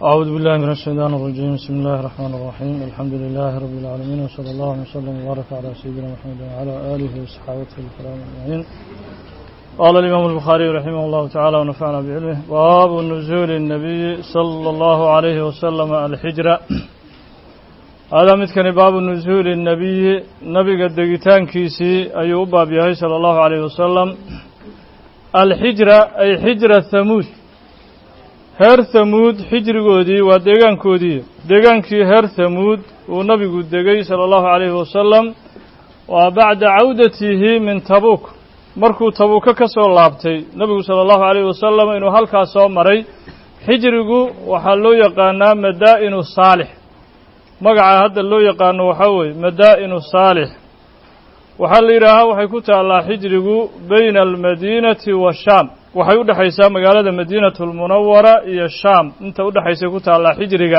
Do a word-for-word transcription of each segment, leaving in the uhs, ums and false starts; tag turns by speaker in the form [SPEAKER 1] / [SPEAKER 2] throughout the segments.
[SPEAKER 1] أعوذ بالله من الشيطان الرجيم. بسم الله الرحمن الرحيم. الحمد لله رب العالمين، وصلى الله وسلم وبارك على سيدنا محمد وعلى آله وصحبه الكرام أجمعين. قال الإمام البخاري رحمه الله تعالى ونفعنا بعلمه: باب نزول النبي صلى الله عليه وسلم الحجرة. هذا مثل باب نزول النبي نبي قد دقيتان كيسي أيوب باب يهي صلى الله عليه وسلم الحجرة أي حجرة ثمود. heer hamuud xijrigoodii waa deegaankoodii deegaankii heer hamuud uu nabigu degay sala allahu calayhi wasalam waa bacda cawdatihi min tabuuk markuu tabuuka ka soo laabtay nabigu sala allahu calayhi wasalam inuu halkaas soo maray. xijrigu waxaa loo yaqaanaa madaa'inu saalix, magaca hadda loo yaqaano waxaa weeye madaa'inu saalix. waxaa la yidhaahaa waxay ku taallaa xijrigu bayna almadiinati washaam, waxay u dhexaysaa magaalada madiinatu lmunawara iyo shaam inta u dhexaysay ku taallaa xijriga.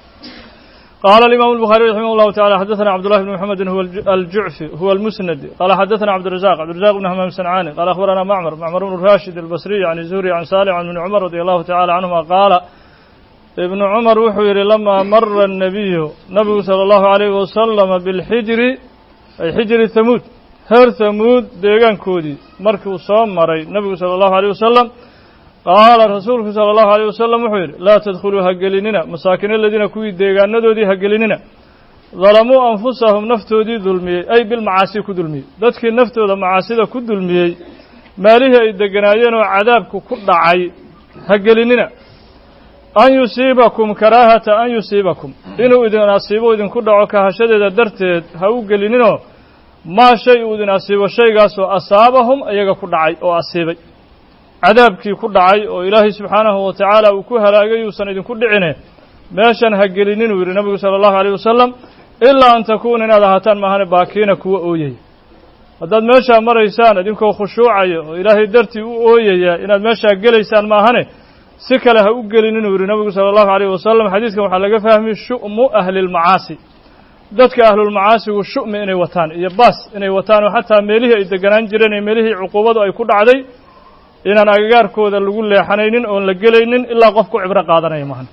[SPEAKER 1] qaala alimaamu albukhaari raximah llahu tacala xadaثana cabdullahi bn muxamedin huwa aljucfi huwa almusnadi qaala xadaثana cabdirazaq cabdirazaq bn hamaam sancaani qaala akhbarana macmar macmar bnu rashid albasriy can zuhri can saalix can ibni cumar radi allahu tacala canhuma qaala ibnu cumar wuxuu yidhi lamaa mara الnabiyu nabigu salى allahu alayhi wasalama bilxijri ay xijri hamuud heer hamuud deegaankoodii markuu soo maray nabigu sala allahu alayh wasalam qaala rasuulku sala allahu alayh wasalam wuxuu yidhi laa tadkhuluu ha gelinina masaakin aladiina kuwii deegaanadoodii ha gelinina dalamuu anfusahum naftoodii dulmiyey ay bilmacaasi ku dulmiyey, dadkii naftooda macaasida ku dulmiyey maalihii ay deganaayeen oo cadaabku ku dhacay ha gelinina. an yusiibakum karaahata an yusiibakum inuu idin asiibo idinku dhaco kahashadeeda darteed ha u gelininoo maa shay uu idin asiibo shaygaasoo asaabahum iyaga ku dhacay oo asiibay, cadaabkii ku dhacay oo ilaahay subxaanahu wa tacaala uu ku halaagay uusan idinku dhicine meeshan ha gelinin uu yidhi nabigu sala allahu alayh wasalam ilaa an takuuna inaad ahaataan maahane baakiina kuwa ooyaya. haddaad meeshaa maraysaan idinkoo khushuucaya oo ilaahay dartii u ooyaya inaad meeshaa gelaysaan maahane si kale ha u gelinin uu yidhi nabigu sala allahu alayh wasalam. xadiidkan waxaa laga fahmay shu'mu ahli lmacaasi, dadka ahlulmacaasigu shu'mi inay wataan iyo baas inay wataan oo xataa meelihii ay deganaan jireen iyo meelihii cuquubadu ay ku dhacday inaan agagaarkooda lagu leexanaynin oon la gelaynin ilaa qof ku cibro qaadanaya maahan.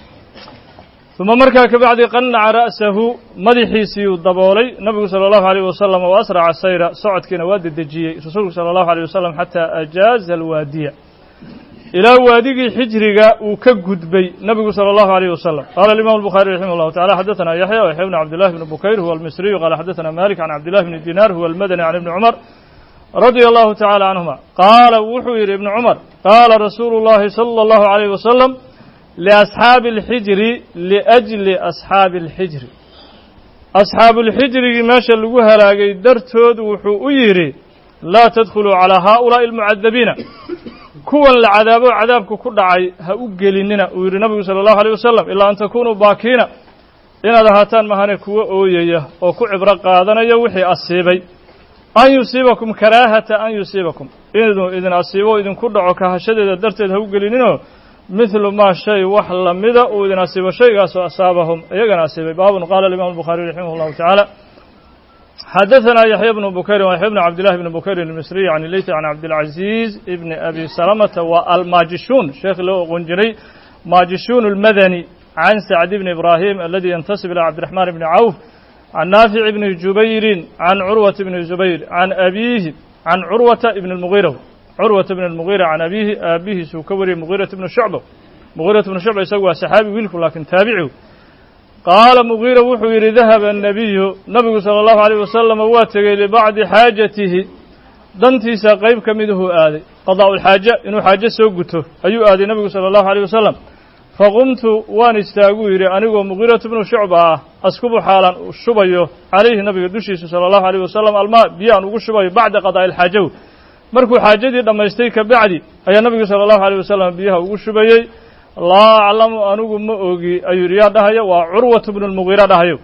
[SPEAKER 1] uma markaa kabacdi qannaca ra'sahu madaxiisiiyuu daboolay nabigu sala allahu alayh wasalam oo asraca sayra socodkiina waa dedejiyey rasuulku sala allahu alayh wasalam xataa ajaaza alwaadiya ilaa waadigii xijriga uu ka gudbay nabigu salى اllahu عalيه wasalam. qaala alimam الbukhari raximah اllahu tacala xadaثana yaxya yaxya bn cabdillahi bn bukayr huwa almisriyu qaala xadaثana malik can cabdillahi bni dinar huwa almadani can ibni cumar radia allahu tacala canhuma qaala wuxuu yidhi ibnu cumar qaala rasuulu اllahi salى اllahu عalayh wasalam liasxaabi اlxijri liأjli asxaabi اlxijri, asxaabu اlxijrigii meesha lagu halaagay dartood wuxuu u yidhi laa tadkhuluu calىa haؤulaaءi اlmucadabiina, kuwan la cadaabo cadaabku ku dhacay ha u gelinina uu yidhi nabigu sala allahu alayh wasalam ilaa an takunuu baakiina inaad ahaataan mahane kuwa ooyaya oo ku cibro qaadanaya wixii asiibay. an yusiibakum karaahata an yusiibakum inuu idin asiibo idinku dhaco kahashadeeda darteed ha u gelininoo mithlu maa shay wax lamida uu idin asiibo shaygaasoo asaabahum iyagana asiibay. baabun qaala alimam albukhaariy raximah allahu tacaala xadaثana yaxya bnu bukayri yaxya bn cabdillahi bni bukayr almisriy can leyt can cabdilcaziiz ibni abi salamata wa almaajishuun sheekhi loo oqon jiray maajishuun almadani can sacd bni ibrahim aladi yantasib ilى cabdiraxman bni cawf can naafic bni jubayrin can curwata bni zubayr can abiihi can curwata ibni اlmugiira curwata bni اlmugiira can abiihi aabihiisuu ka wariyey mugiirata bni shucba mugiirata bni shucba isagu waa saxaabi wiilku laakiin taabiciu. qaala mugiira wuxuu yidhi dahaba الnabiyu nabigu salى اllahu عalيه wasalam waa tegey libacdi xaajatihi dantiisa qayb ka miduhuu aaday qadaa ulxaaja inuu xaajo soo guto ayuu aaday nabigu salى اllahu عalيه wasalam. faqumtu waan istaaguu yidhi anigoo mugiiratu bnu shucba ah askubu xaalan shubayo calayhi nabiga dushiisa salى اllahu عalيه wasalam almaa biyaan ugu shubayo bacda qadaa'i ilxaajaw markuu xaajadii dhammaystay ka bacdi ayaa nabigu salى اllahu عalيه wasalam biyaha ugu shubayey. laa aclamu anigu ma ogi ayuu yidhi yaa dhahayo waa curwatu bnu lmugiira dhahayo.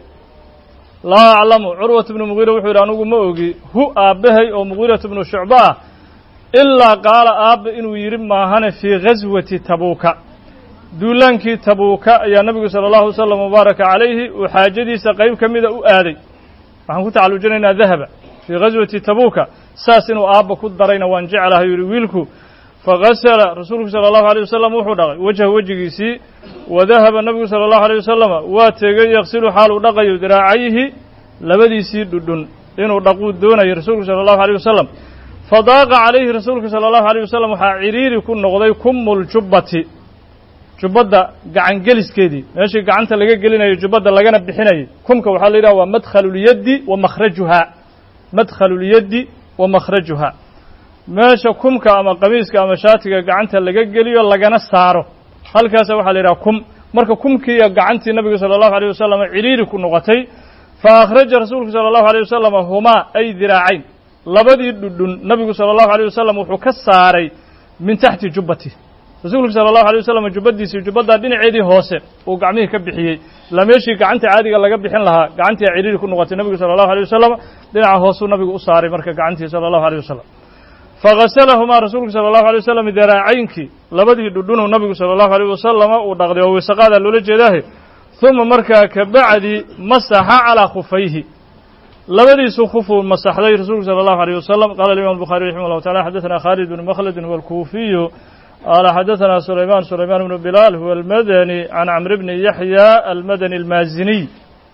[SPEAKER 1] laa aclamu curwatu bnu mugiira wuxuu yidhi anigu ma ogi hu aabbahay oo mugiiratu bnu shucba ah ilaa qaala aabba inuu yidhi maahane fii ghaswati tabuuka, duulaankii tabuuka ayaa nabigu sala allahu wasalam mubaaraka calayhi uu xaajadiisa qayb ka mida u aaday. waxaan ku tacalujinaynaa dahaba fii ghaswati tabuuka saas inuu aabba ku darayna waan jeclahay yidhi wiilku. fagasala rasuulku sala allahu alayh wasalam wuxuu dhaqay wajha wejigiisii wadahaba nabigu sala allahu alayh wasalama waa tegey yaksilu xaal uu dhaqayo diraacayhi labadiisii dhudhun inuu dhaquu doonayo rasuulku sala allahu alayh wasalam fadaaqa calayhi rasuulku sala allahu alayh wasalam waxaa ciriiri ku noqday kumuljubbati jubbadda gacangeliskeedii meeshii gacanta laga gelinayo jubbadda lagana bixinayay kumka waxaa la yidhaha waa madkhalulyaddi wa makhrajuhaa madkhalulyaddi wa makhrajuhaa meesha kumka ama qamiiska ama shaatiga gacanta laga geliyo lagana saaro halkaasa waxaa la yidhaha kum marka kumkii iyo gacantii nabiga sala allahu alayh wasalam ciriiri ku noqotay fa akhraja rasuulku sala allahu alayh wasalam humaa ay diraacayn labadii dhudhun nabigu sala allahu alayh wasalam wuxuu ka saaray min taxti jubbati rasuulku sala allahu alayh wasalam jubbadiisii jubbaddaa dhinaceedii hoose uu gacmihii ka bixiyey ilaa meeshii gacanta caadiga laga bixin lahaa gacantii a ciriiri ku noqotay nabigu sala allahu alayh wasalam dhinaca hoosuu nabigu u saaray marka gacantii sala allahu alayh wasalam fagasalahumaa rasuulku sala allahu alay wasalam diraacaynkii labadii dhudhunuu nabigu sala allahu alayh wasalama uu dhaqday oo weysaqaadaa loola jeedaahe uma markaa ka bacdi masaxa calaa khufayhi labadiisuu khufuu masaxday rasuulku sala allahu alayh wasalam qala alimam الbukhariي raximah llahu taala xadaثana khalid bn makhladi huwa alkuufiyu qaala xadaثana sulayman sulayman bnu bilaal huwa almadani can camr bni yaxya almadani almaaziniy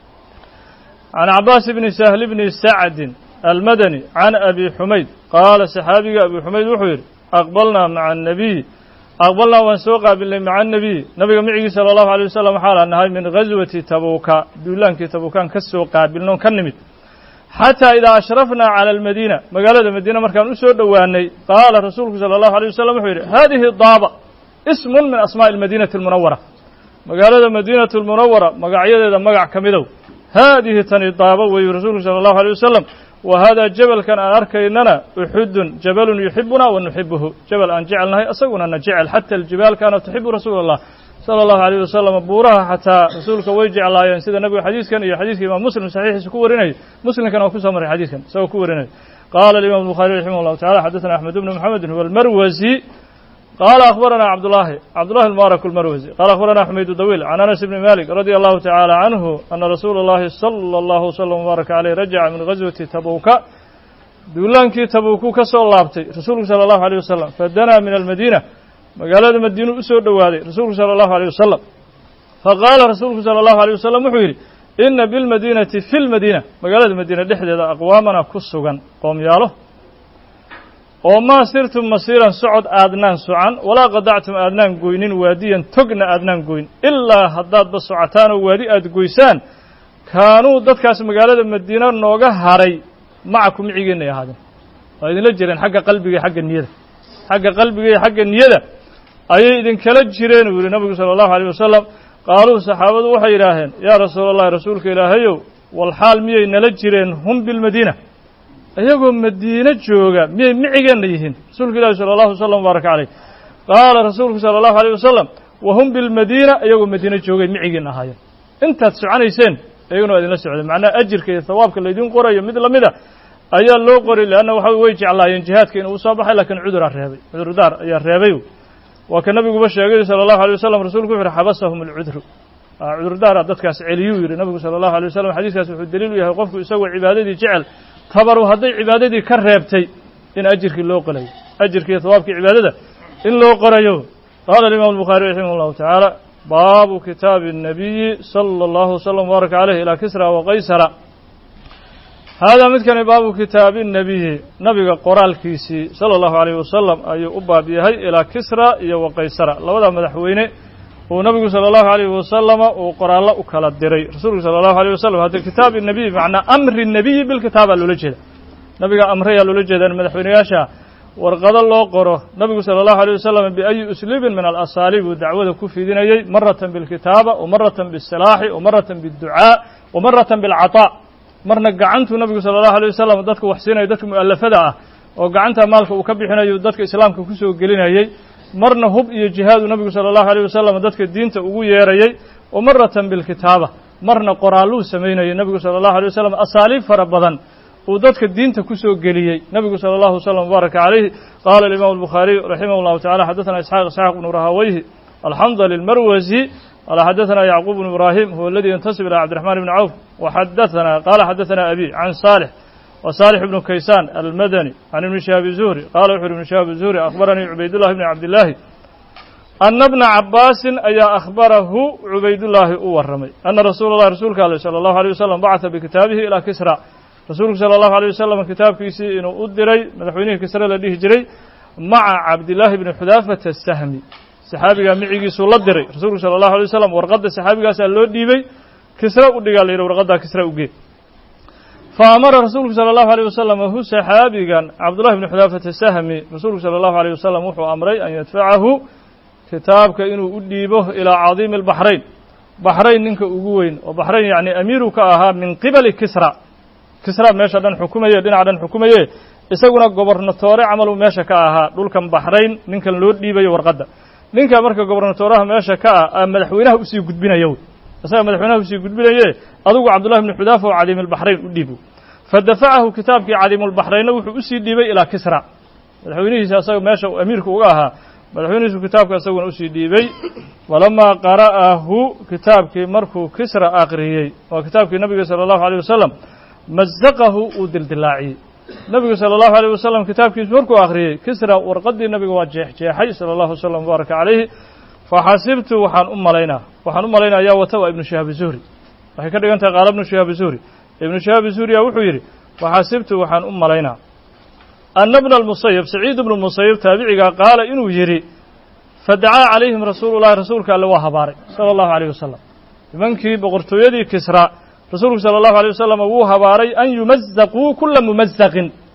[SPEAKER 1] can cabaas bni sahl bni sacdin almadani can abi xumayd qaala saxaabiga abi xumayd wuxuu yidhi aqbalnaa maca annabiy aqbalnaa waan soo qaabilnay maca annabiy nabiga micigii sala allahu alay wasalam waxaalaan nahay min ghaswati tabuuka duulaankii tabuukaan ka soo qaabilnoon ka nimid xataa idaa ashrafnaa cala almadiina magaalada madiina markaan u soo dhowaanay qaala rasuulku sala allahu alay wasalam wuxuu yidhi haadihi daaba ismun min asmaa'i almadiinati almunawara magaalada madiinatu almunawara magacyadeeda magac ka midow haadihi tani daaba weeyu rasuulku sala allahu alay wasalam wa haadaa jabalkan aan arkaynana uxudun jabalun yuxibuna wa nuxibuhu jabal aan jecelnahay isaguna na jecel xata aljibaal kaanat tuxibu rasuula allah sala allahu alayh wasalam buuraha xataa rasuulka way jeclaayeen sida nebigu xadiiskan iyo xadiiska imaam muslim saxiixiisa ku warinayo muslimkana waa ku soo maray xadiiskan isagoo ku warinayo qaala alimam الbukhariي raximah llahu tacala xadaثana axmed bnu mxamedin huwa almarwasi qaala akhbarana cabdullahi cabdullahi almubarak almarwasi qaala akhbarana xmaydu dawiil can anas bni malik radia allahu tacaala canhu ana rasuula اllahi salى allahu wslam wbaaraka caleyh rajaca min ghaswati tabuuka duulaankii tabuuku ka soo laabtay rasuulku sala allahu alayh wasalam fadanaa min almadiina magaalada madiinu u soo dhowaaday rasuulku sala allahu alayh wasalam faqaala rasuulku sala allahu alayh wasalam wuxuu yidhi ina bilmadiinati fi lmadiina magaalada madiina dhexdeeda aqwaamana ku sugan qoomyaalo oo maa sirtum masiiran socod aadnaan socan walaa qadactum aadnaan goynin waadiyan togna aadnaan goyn ilaa haddaadba socotaan oo waadi aad goysaan kaanuu dadkaas magaalada madiina nooga haray macaku micigeennay ahaadeen waa idinla jireen xagga qalbiga iyo xagga niyada xagga qalbiga iyo xagga niyada ayay idinkala jireen uu yihi nabigu sala allahu alayh wasalam qaaluu saxaabadu waxay yidhaaheen yaa rasuula allahi rasuulka ilaahayow walxaal miyay nala jireen hum bilmadiina iyagoo madiine jooga miyay micigeenna yihiin rasuulka ilahi sala allahu wasalam mubaaraka caleyh qaala rasuulku sala allahu alayh wasalam wa hum bilmadiina iyagoo madiine joogay micigiin ahaayeen intaad soconayseen iyaguna waa idinla socday macnaha ajirka iyo hawaabka laydin qorayo mid lamida ayaa loo qoray leanna waxa way jeclaayeen jihaadka inuu usoo baxay lakiin cuduraa reebay cudurdaar ayaa reebay waa ka nabiguba sheegay sala allahu alay wasalam rasuulku wuxu uhi xabasahum alcudru cudurdaara dadkaas celiyuu yidhi nabigu sala allahu alay wasalam xadiiskaas wuxuu daliil u yahay qofku isagoo cibaadadii jecel tabaru hadday cibaadadii ka reebtay in ajirkii loo qorayo ajirkii iyo hawaabkii cibaadada in loo qorayo qaala alimam الbukhariي raximah اllahu tacaala baabu kitaabi الnabiyi salى اllahu wslam wbaaraka caleyh ilaa kisra waqaysara haadaa midkani baabu kitaabi الnabiyi nabiga qoraalkiisii salى اllahu alayh wasalam ayuu u baab yahay ilaa kisra iyo waqaysara labada madaxweyne uu nabigu salى اllahu alayh wasalama uu qoraallo u kala diray rasuulku salى اllahu alيyh wasalam hadda kitaab الnabiy macnaa amri الnabiyi bilkitaabaa loola jeeda nabiga amrayaa loola jeeda in madaxweyneyaasha warqado loo qoro nabigu salى اllahu alيyh wasalam biayi usluubin min alasaaliib uu dacwada ku fidinayey maratan bilkitaaba wamaratan biالsilaaxi wamaratan biالducaa wamaratan biاlcaطaa marna gacantuu nabigu salى اllahu alيyh wasalam dadka wax siinayo dadka mu'alafada ah oo gacanta maalka uu ka bixinayo dadka islaamka kusoo gelinayey marna hub iyo jihaaduu nabigu salى اllahu alيyh wasalam dadka diinta ugu yeerayey wamaratan bilkitaaba marna qoraalluu samaynayey nabigu salى اllahu alيyh wasalam asaaliib fara badan uu dadka diinta kusoo geliyey nabigu salى اllahu wslam wbaaraka calayhi qaala alimam الbukhariي raximah اllahu tacala xadaثana isxaaq isxaaq bnu rahaweyhi alxandli اlmarwasi qaala xadaثana yacquub bnu ibrahim huwa aladi yantasib ilى cabdiraxman bni cawf waxadaثana qaala xadaثana abi can saalix وصالح بن كيسان المدني عن ابن شهاب الزهري قال وحر ابن شهاب الزهري أخبرني عبيد الله بن عبد الله أن ابن عباس أي أخبره عبيد الله ورمي أن رسول الله رسولك صلى الله عليه وسلم بعث بكتابه إلى كسرى رسولك صلى الله عليه وسلم كتاب كيسي إنه أدري مدحوينه كسرى لديه جري مع عبد الله بن حذافة السهمي صحابي معي سولة دري رسولك صلى الله عليه وسلم ورقد صحابي قال له ديبي كسرى ودي قال لي ورقد كسرى وجي فأمر رسولك صلى الله عليه وسلم هو صحابي كان عبد الله بن حذافة السهمي رسولك صلى الله عليه وسلم وحو أمري أن يدفعه كتابك إنه أديبه إلى عظيم البحرين بحرين ننك أقوين وبحرين يعني أميرك أها من قبل كسرى كسرى ماشا دان حكومية دين عدن حكومية إساقنا قبرنطوري عملوا ماشا كأها دول كان بحرين ننك اللود ديبي ورقدة ننك أمريكا قبرنطورها ماشا كأها مدحوينها أسي قدبنا يود أسا مدحوينها أسي قدبنا يود أدوق عبد الله بن حذافة وعظيم البحرين أديبه فدفعه كتابك عظيم البحرين وحو أسي ديبي إلى كسرى مدحوينه أساق ماشا أميرك أها madaxweynihiisu kitaabka isaguna usii dhiibay walamaa qara'ahu kitaabkii markuu kisra aqriyey oo kitaabkii nabiga sala allahu alayh wasalam mazaqahu uu dildilaaciyey nabiga sala allahu alayh wasalam kitaabkiisu markuu aqriyey kisra warqaddii nabiga waa jeexjeexay sala allahu wasalam mubaaraka calayhi faxasibtu waxaan u malaynaa waxaan u malaynaa yaa wata waa ibnu shihaab zuhri waxay ka dhigan tahay qaala ibnu shihaab zuhri ibnu shihaab zuhriya wuxuu yidhi faxasibtu waxaan u malaynaa أن ابن المصيب سعيد بن المصيب تابعي قال إنه يري فدعا عليهم رسول الله رسولك الله وهباري صلى الله عليه وسلم منكي بغرتو يدي كسرى رسولك صلى الله عليه وسلم وهباري أن يمزقوا كل ممزق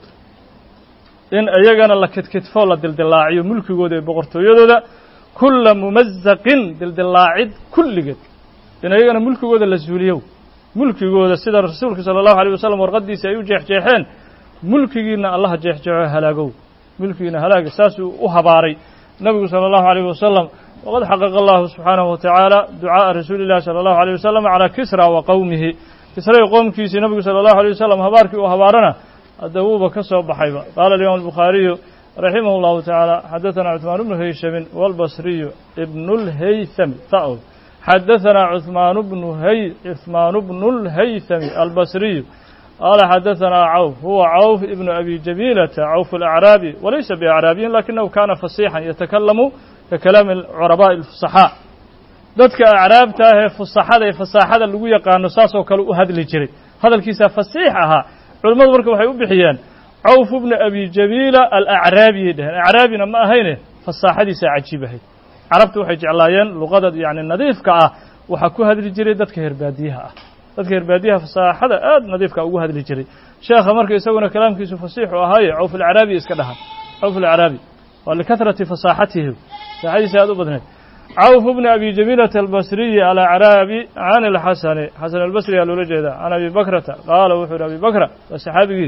[SPEAKER 1] إن أيغانا لكت كتفو لدلدلاعي ملكي قودي بغرتو يدو كل ممزق دلدلاعي كل قد إن أيغانا ملكي قودي لزوليو ملكي قودي سيدة رسولك صلى الله عليه وسلم ورقدي سيئو جيح جيحين mulkigiina allaha jeexjeexo halaagow mulkigiina halaaga saasuu u habaaray nabigu sala allahu alayh wasalam waqad xaqaqa allahu subxaanahu watacaala ducaa'a rasuuli llahi sala allahu alayh wasalam calaa kisra wa qowmihi kisray qoomkiisii nabigu sala allahu alayh wasalam habaarkii uu habaarana hadda wuuba ka soo baxayba qaala alimaamu albukhaariyu raximah allahu tacaala xadaثana cuثmaan bnu hayshamin walbasriyu ibnu lhaythami ta'od xadaثana cuثmaan bnu hay cuثmaan bnu lhaythami albasriyu قال حدثنا عوف هو عوف ابن أبي جميلة عوف الأعرابي وليس بأعرابي لكنه كان فصيحا يتكلم ككلام العرباء الفصحاء ذاتك أعرابته فصحاء فصاحة اللي يقان نصاص وكالو هذا اللي جري هذا الكيسة فصيحها علماء بركة وحيوب بحيان عوف ابن أبي جميلة الأعرابي ده الأعرابي ما هينه فصاحة دي ساعجيبه عربت وحي جعلايان لغة يعني النظيف كأه وحكو هذا اللي جري ذاتك هرباديها dadka herbaadiyaha fasaaxada aad nadiifka ugu hadli jiray sheekha markii isaguna kalaamkiisu fasiix u ahaay Auf al-Arabi iska dhahan Auf al-Arabi wa likathrati fasahatihi saxadiisa aad u badneed Auf ibn Abi Jamila al-Basri al-Arabi an al-Hasan Hasan al-Basri loo jeeda ana Abi Bakrata qala wuxuu Abi Bakra wa saxaabigi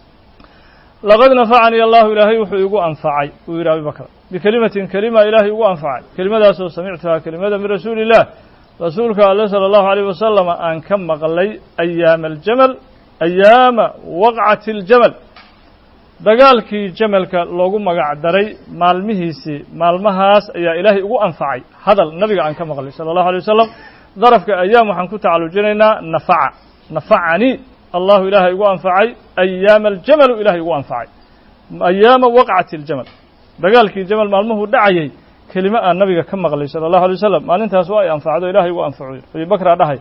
[SPEAKER 1] laqad nafa'ani Allah ilahi wuxuu igu anfacay uu yiri Abi Bakra bi kalimatin kalima ilahi igu anfacay kalimadaas oo samictaha kalimada min rasuulillah رسولك الله صلى الله عليه وسلم أن كم مغلي أيام الجمل أيام وقعة الجمل دقالك جملك لوغو مقع دري مالمهيسي مالمهاس يا إلهي أغو أنفعي هذا النبي أن كم مغلي صلى الله عليه وسلم ظرفك أيام وحنكوت على جنينا نفع نفعني الله إلهي أغو أنفعي أيام الجمل إلهي أغو أنفعي أيام وقعة الجمل دقالك جمل مالمه دعيي كلمة النبي كم مغلي صلى الله عليه وسلم ما أنت سواء أنفعه إلهي وأنفعه أبي بكر دهي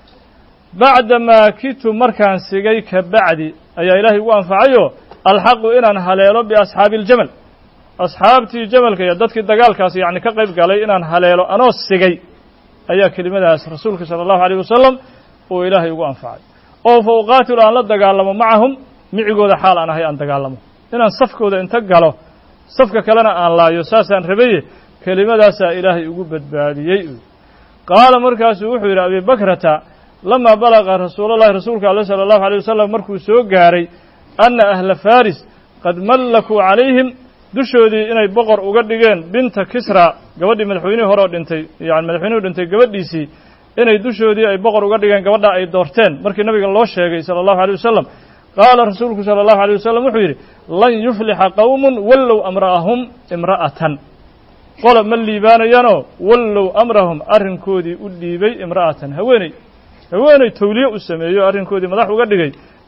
[SPEAKER 1] بعدما كنت مركان سجيك بعدي أي إلهي وأنفعه الحق إن هليل بأصحاب الجمل أصحابتي جمل كي يدتك الدجال كاس يعني كقيب قال إن هليل أنا سجي أي كلمة رسولك صلى الله عليه وسلم وإلهي وأنفعه أو فوقاتل أن لا تجالموا معهم معجود حال أنا هي أن تجالموا إن صفك وده إن تجالوا صفك كلنا أن لا يساس أن ربيه كلمة إلهي أقبت بعدي قال مركز وحير أبي بكرة لما بلغ رسول الله رسولك عليه صلى الله عليه وسلم مركز سوقاري أن أهل فارس قد ملكوا عليهم دشودي إني بقر أقدقين بنت كسرى قبدي مدحويني هرو دنتي يعني مدحويني دنتي قبدي سي إني دشودي أي بقر أقدقين قبدا أي دورتين مركز النبي الله الشيخي صلى الله عليه وسلم قال رسولك صلى الله عليه وسلم وحير لن يفلح قوم ولوا أمرأهم امرأة قال من ليبان ينو ولوا أمرهم أرن كودي أوليبي امرأة هويني هويني توليء السماء أرن كودي مدح وقدقي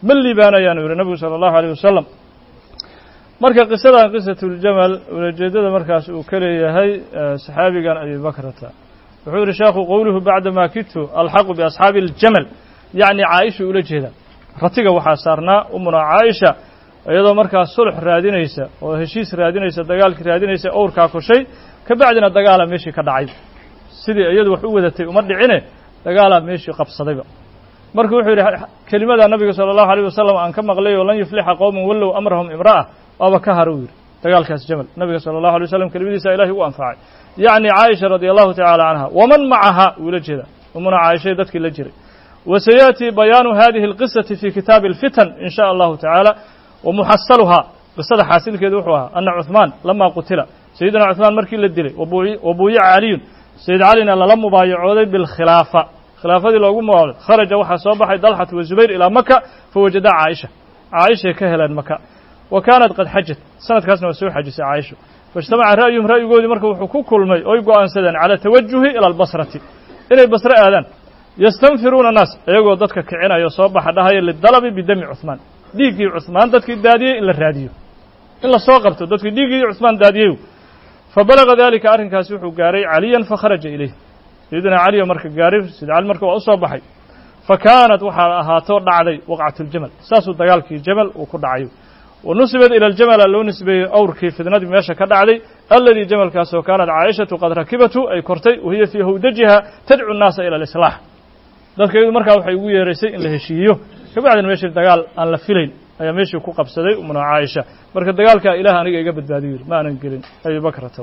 [SPEAKER 1] ma liibaanayaan uu yihi nabigu sala allahu alayh wasalam marka qisadan qisatuljamal ulajeedada markaas uu ka leeyahay saxaabigan abi bakrata wuxuu yihi sheekhu qowluhu bacdama kidtu alxaqu biasxaabi aljamal yacni caaisha ula jeeda ratiga waxaa saarnaa umuna caaisha iyadoo markaas sulx raadinaysa oo heshiis raadinaysa dagaalkii raadinaysa owrkaa koshay ka bacdina dagaala meeshii ka dhacay sidii iyadu wax u wadatay uma dhicine dagaalaa meeshii qabsadayba marka wuxuu yidhi kelimada nabiga sala allahu alayh wasalam aan ka maqlay oo lan yuflixa qowman wallow amrahum imra'a waaba ka hara uu yidhi dagaalkaas jamal nabiga sala allahu alay wasalam kelimadiisa ilahay u anfacay yacni caaisha radia allahu tacala canha waman macaha uula jeeda umuna caaishay dadkii la jiray wasayaأtii bayaanu hadihi اlqisati fi kitaabi اlfitan in shaء allahu tacaala wamuxasaluhaa qisada xaasilkeedu wuxuu ahaa ana cuثmaan lama qutila sayidina cuثmaan markii la dilay wabuuyica caliyun sayid calina lala mubaayacooday bilkhilaafa khilaafadii loogu mubaayacooday kharaja waxaa soo baxay dalxatu wazubayr ilaa maka fawajadaa caaisha caaishay ka heleen maka wa kaanat qad xajat sanadkaasna waa soo xajisay caaisha faاجtamaca ra'yuhum ra'yigoodii marka wuxuu ku kulmay oy go'aansadeen calى tawajuhi ilى اlbasrati inay basre aadaan yastanfiruuna naas iyagoo dadka kicinayo soo baxa dhahaya lidalabi bidami cuثmaan dhiiggii cuثmaan dadkii daadiyey in la raadiyo in la soo qabto dadkii dhiiggii cuثmaan daadiyey fabalaga dalika arrinkaasi wuxuu gaaray caliyan fakharaja ilayh sayidina caliyo marka gaaray sayid cali marka waa u soo baxay fakaanat waxaa ahaato dhacday waqcat اljamal saasuu dagaalkii jamal uu ku dhacayo wanusibat ila aljamala loo nisbeeyey awrkii fidnadii meesha ka dhacday aladii jamalkaasoo kaanat caaishatu qad rakibatu ay kortay wahiya fii hawdajiha tadcu nnaasa ila alislaax dadka iyadu markaa waxay ugu yeeraysay in la heshiiyo kabacdina meeshii dagaal aan la filayn ayaa meeshii ku qabsaday umuna caaisha marka dagaalkaa ilaah aniga iga badbaadiyo yidhi ma aanan gelin abi bakrata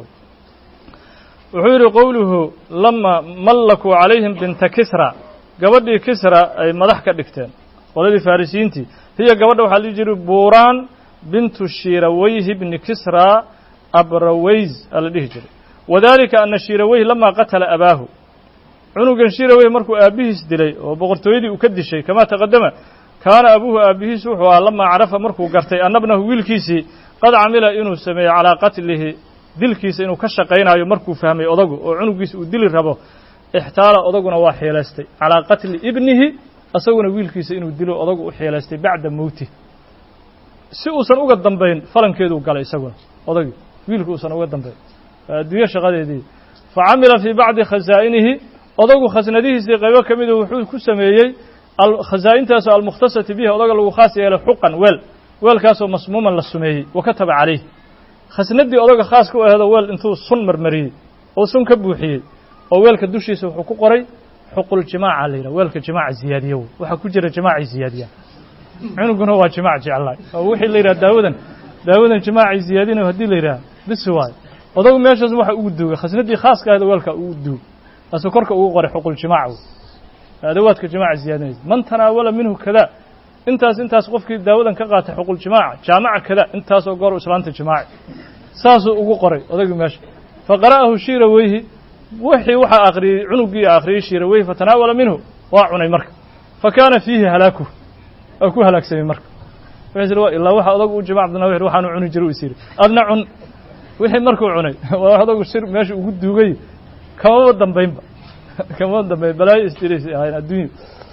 [SPEAKER 1] wuxuu yidhi qowluhu lama mallakuu calayhim binta kisra gabadhii kisra ay madax ka dhigteen qoladii farisiyiintii hiya gabadha waxaa lihi jiray buuraan bintu shirawayhi bni kisra abraways aa la dhihi jiray wadalika ana shirawayh lamaa qatala abaahu cunugan shirawayh markuu aabbihiis dilay oo boqortooyadii uu ka dishay kamaa taqadama kaana abuuhu aabbihiis wuxuu ahaa lamaa carafa markuu gartay annabnahu wiilkiisii qad camila inuu sameeyey calaa qatlihi dilkiisa inuu ka shaqaynaayo markuu fahmay odagu oo cunugiisa uu dili rabo ixtaala odaguna waa xielaystay calaa qatli ibnihi asaguna wiilkiisa inuu dilo odagu u xielaystay bacda mowtih si uusan uga dambayn falankeeduu galay isaguna odagii wiilku uusan uga dambayn adduunyo shaqadeedii fa camila fii bacdi khasaa'inihi odagu khasnadihiisii qaybo ka mida wuxuu ku sameeyey khasaa'intaasoo almukhtasati bihi odaga lagu khaas yeelay xuqan weel weelkaasoo masmuuman la sumeeyey wa kataba calayh khasnadii odaga khaas ku aheedo weel intuu sun marmariyey oo sun ka buuxiyey oo weelka dushiisa wuxuu ku qoray xuquljimaaca la yidhaha weelka jimaaca ziyaadiya wey waxaa ku jira jimaacay ziyaadiya cunuguna waa jimaac jeclaay oo wixii la yidhaha daawadan daawadan jimaacay ziyaadinayo haddii la yidhaha bisi waayo odagu meeshaas waxa ugu duugay khasnadii khaaska aheedo weelka ugu duug asuu korka ugu qoray xuquljimaac wey adawaadka jimaaca ziyaadinaysa man tanaawala minhu kada intaas intaas qofkii daawadan ka qaatay xuquljimaaca jaamaca kada intaasoo goor islaanta jimaaci saasuu ugu qoray odagii meesha faqara'ahu shirawayhi wixii waxaa akhriyey cunugii akhriyey shirawayhi fatanaawala minhu waa cunay marka fa kaana fiihi halaakuh oo ku halaagsamay marka wuxuu yidhi ilaa waxa odagu u jimaac badnaa wixii waxaanu cuni jiray u is yidhi adna cun wixii markuu cunay waa odagu shir meesha ugu duugay kamaba dambaynba kamaba dambayn balaayo isdiraysay ahayn adduunya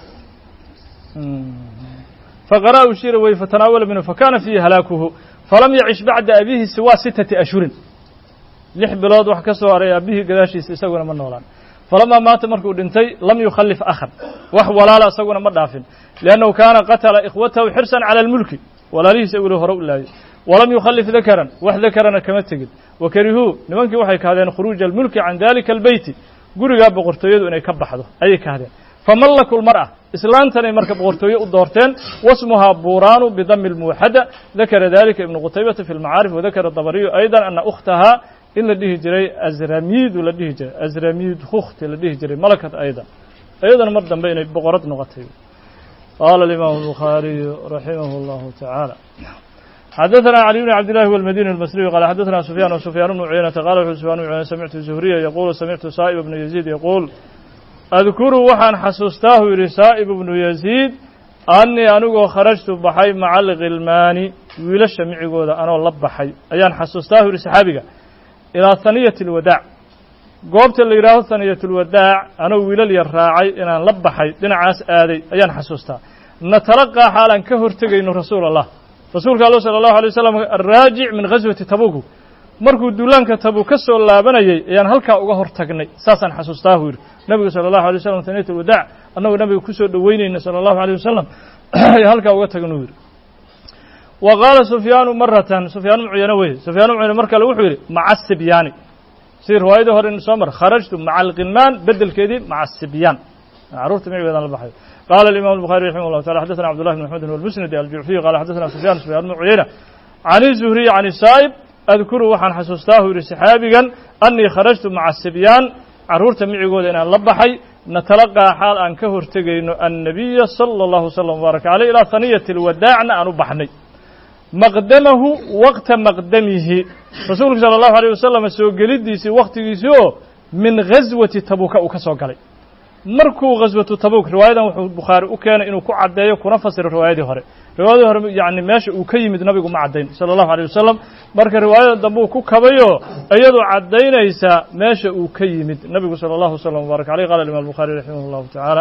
[SPEAKER 1] faqara'ahu shirawayhi fatanaawala minhu fakana fiihi halaakuhu falam yacish bacda abiihi siwaa sittati ashhurin lix bilood wax ka soo haray aabihii gadaashiisa isaguna ma noolaan falamaa maata markuu dhintay lam yukhallif akhan wax walaala isaguna ma dhaafin liannahu kaana qatala ikhwatahu xirsan cala almulki walaalihiisa weli hore u laayay walam yukhallif dakaran wax dakarana kama tegin wakarihuu nimankii waxay kahdeen khuruuja almulki can dalika albeyti gurigaa boqortooyadu inay ka baxdo ayay kahdeen famallaku lmar'a islaantanay marka boqortooye u doorteen wasmuhaa buuraanu bidami lmuuxada dakara dalika ibnu qutaybata fi lmacaarif wadakara dabariyu aydan ana ukhtahaa in la dhihi jiray azramiidu la dhihi jiray azramiid khukti la dhihi jiray malakat aydan ayadana mar dambe inay boqorad noqotay qaala alimaamu albukhaariyu raximah allahu tacaala xadaثna cali bn cabd llahi wاlmadini اlmasriyu qala xadaثna sufyaan wsufyaan bnu cuyaynata qala wuxuu sufyaan bnu cuyayna samictu zuhriya yaquulu samictu saa'ib bnu yaziid yaquul adkuru waxaan xasuustaahu yidhi saa'ib bnu yaziid annii anigoo kharajtu baxay maca alkhilmaani wiilasha micigooda anoo la baxay ayaan xasuustaahu yidhi saxaabiga ilaa haniyati اlwadaac goobta la yidhaaho haniyat اlwadaac anoo wiilal yar raacay inaan la baxay dhinacaas aaday ayaan xasuustaa نتلقى حالا كهرتجين رسول الله رسولك الله صلى الله عليه وسلم الراجع من غزوة تبوك markuu duulaanka Tabuk ka soo laabanayay ayaan halka uga hortagnay saasan xasuustaa wiir nabiga sallallahu alayhi wasallam tanaytu wadaa annagu nabiga ku soo dhaweynayna sallallahu alayhi wasallam halka uga tagnay wiir wa qala sufyaan maratan sufyaan mu'ayna way sufyaan mu'ayna marka wuxuu yiri ma'a sibyani si riwaayada hore in soo mar kharajtu ma'a al-qilman badalkeedii ma'a sibyan عرفت معي بهذا البحث قال الإمام البخاري رحمه الله تعالى حدثنا عبد الله بن محمد والمسند الجعفي قال حدثنا سفيان سفيان بن عيينة عن الزهري عن السائب أذكر وحن حسستاه لسحابيا أني خرجت مع السبيان عرورت معي قول أن لبحي نتلقى حال أن كهر تجين النبي صلى الله عليه وسلم وبارك عليه إلى ثنية الوداع أن بحني مقدمه وقت مقدمه رسولك صلى الله عليه وسلم سو جلدي سي وقت سو من غزوة تبوك وكسو علي markuu غزوة تبوك riwaayadan wuxuu Bukhari u keenay inuu ku cadeeyo kuna fasiro riwaayadii hore riwaayadii hore yaani meesha uu ka yimid nabigu ma cadeyn sallallahu alayhi wasallam marka riwaayada dambe uu ku kabayo iyadoo cadeynaysa meesha uu ka yimid nabigu sallallahu alayhi wasallam barak alayhi qala Imam Bukhari rahimahullah ta'ala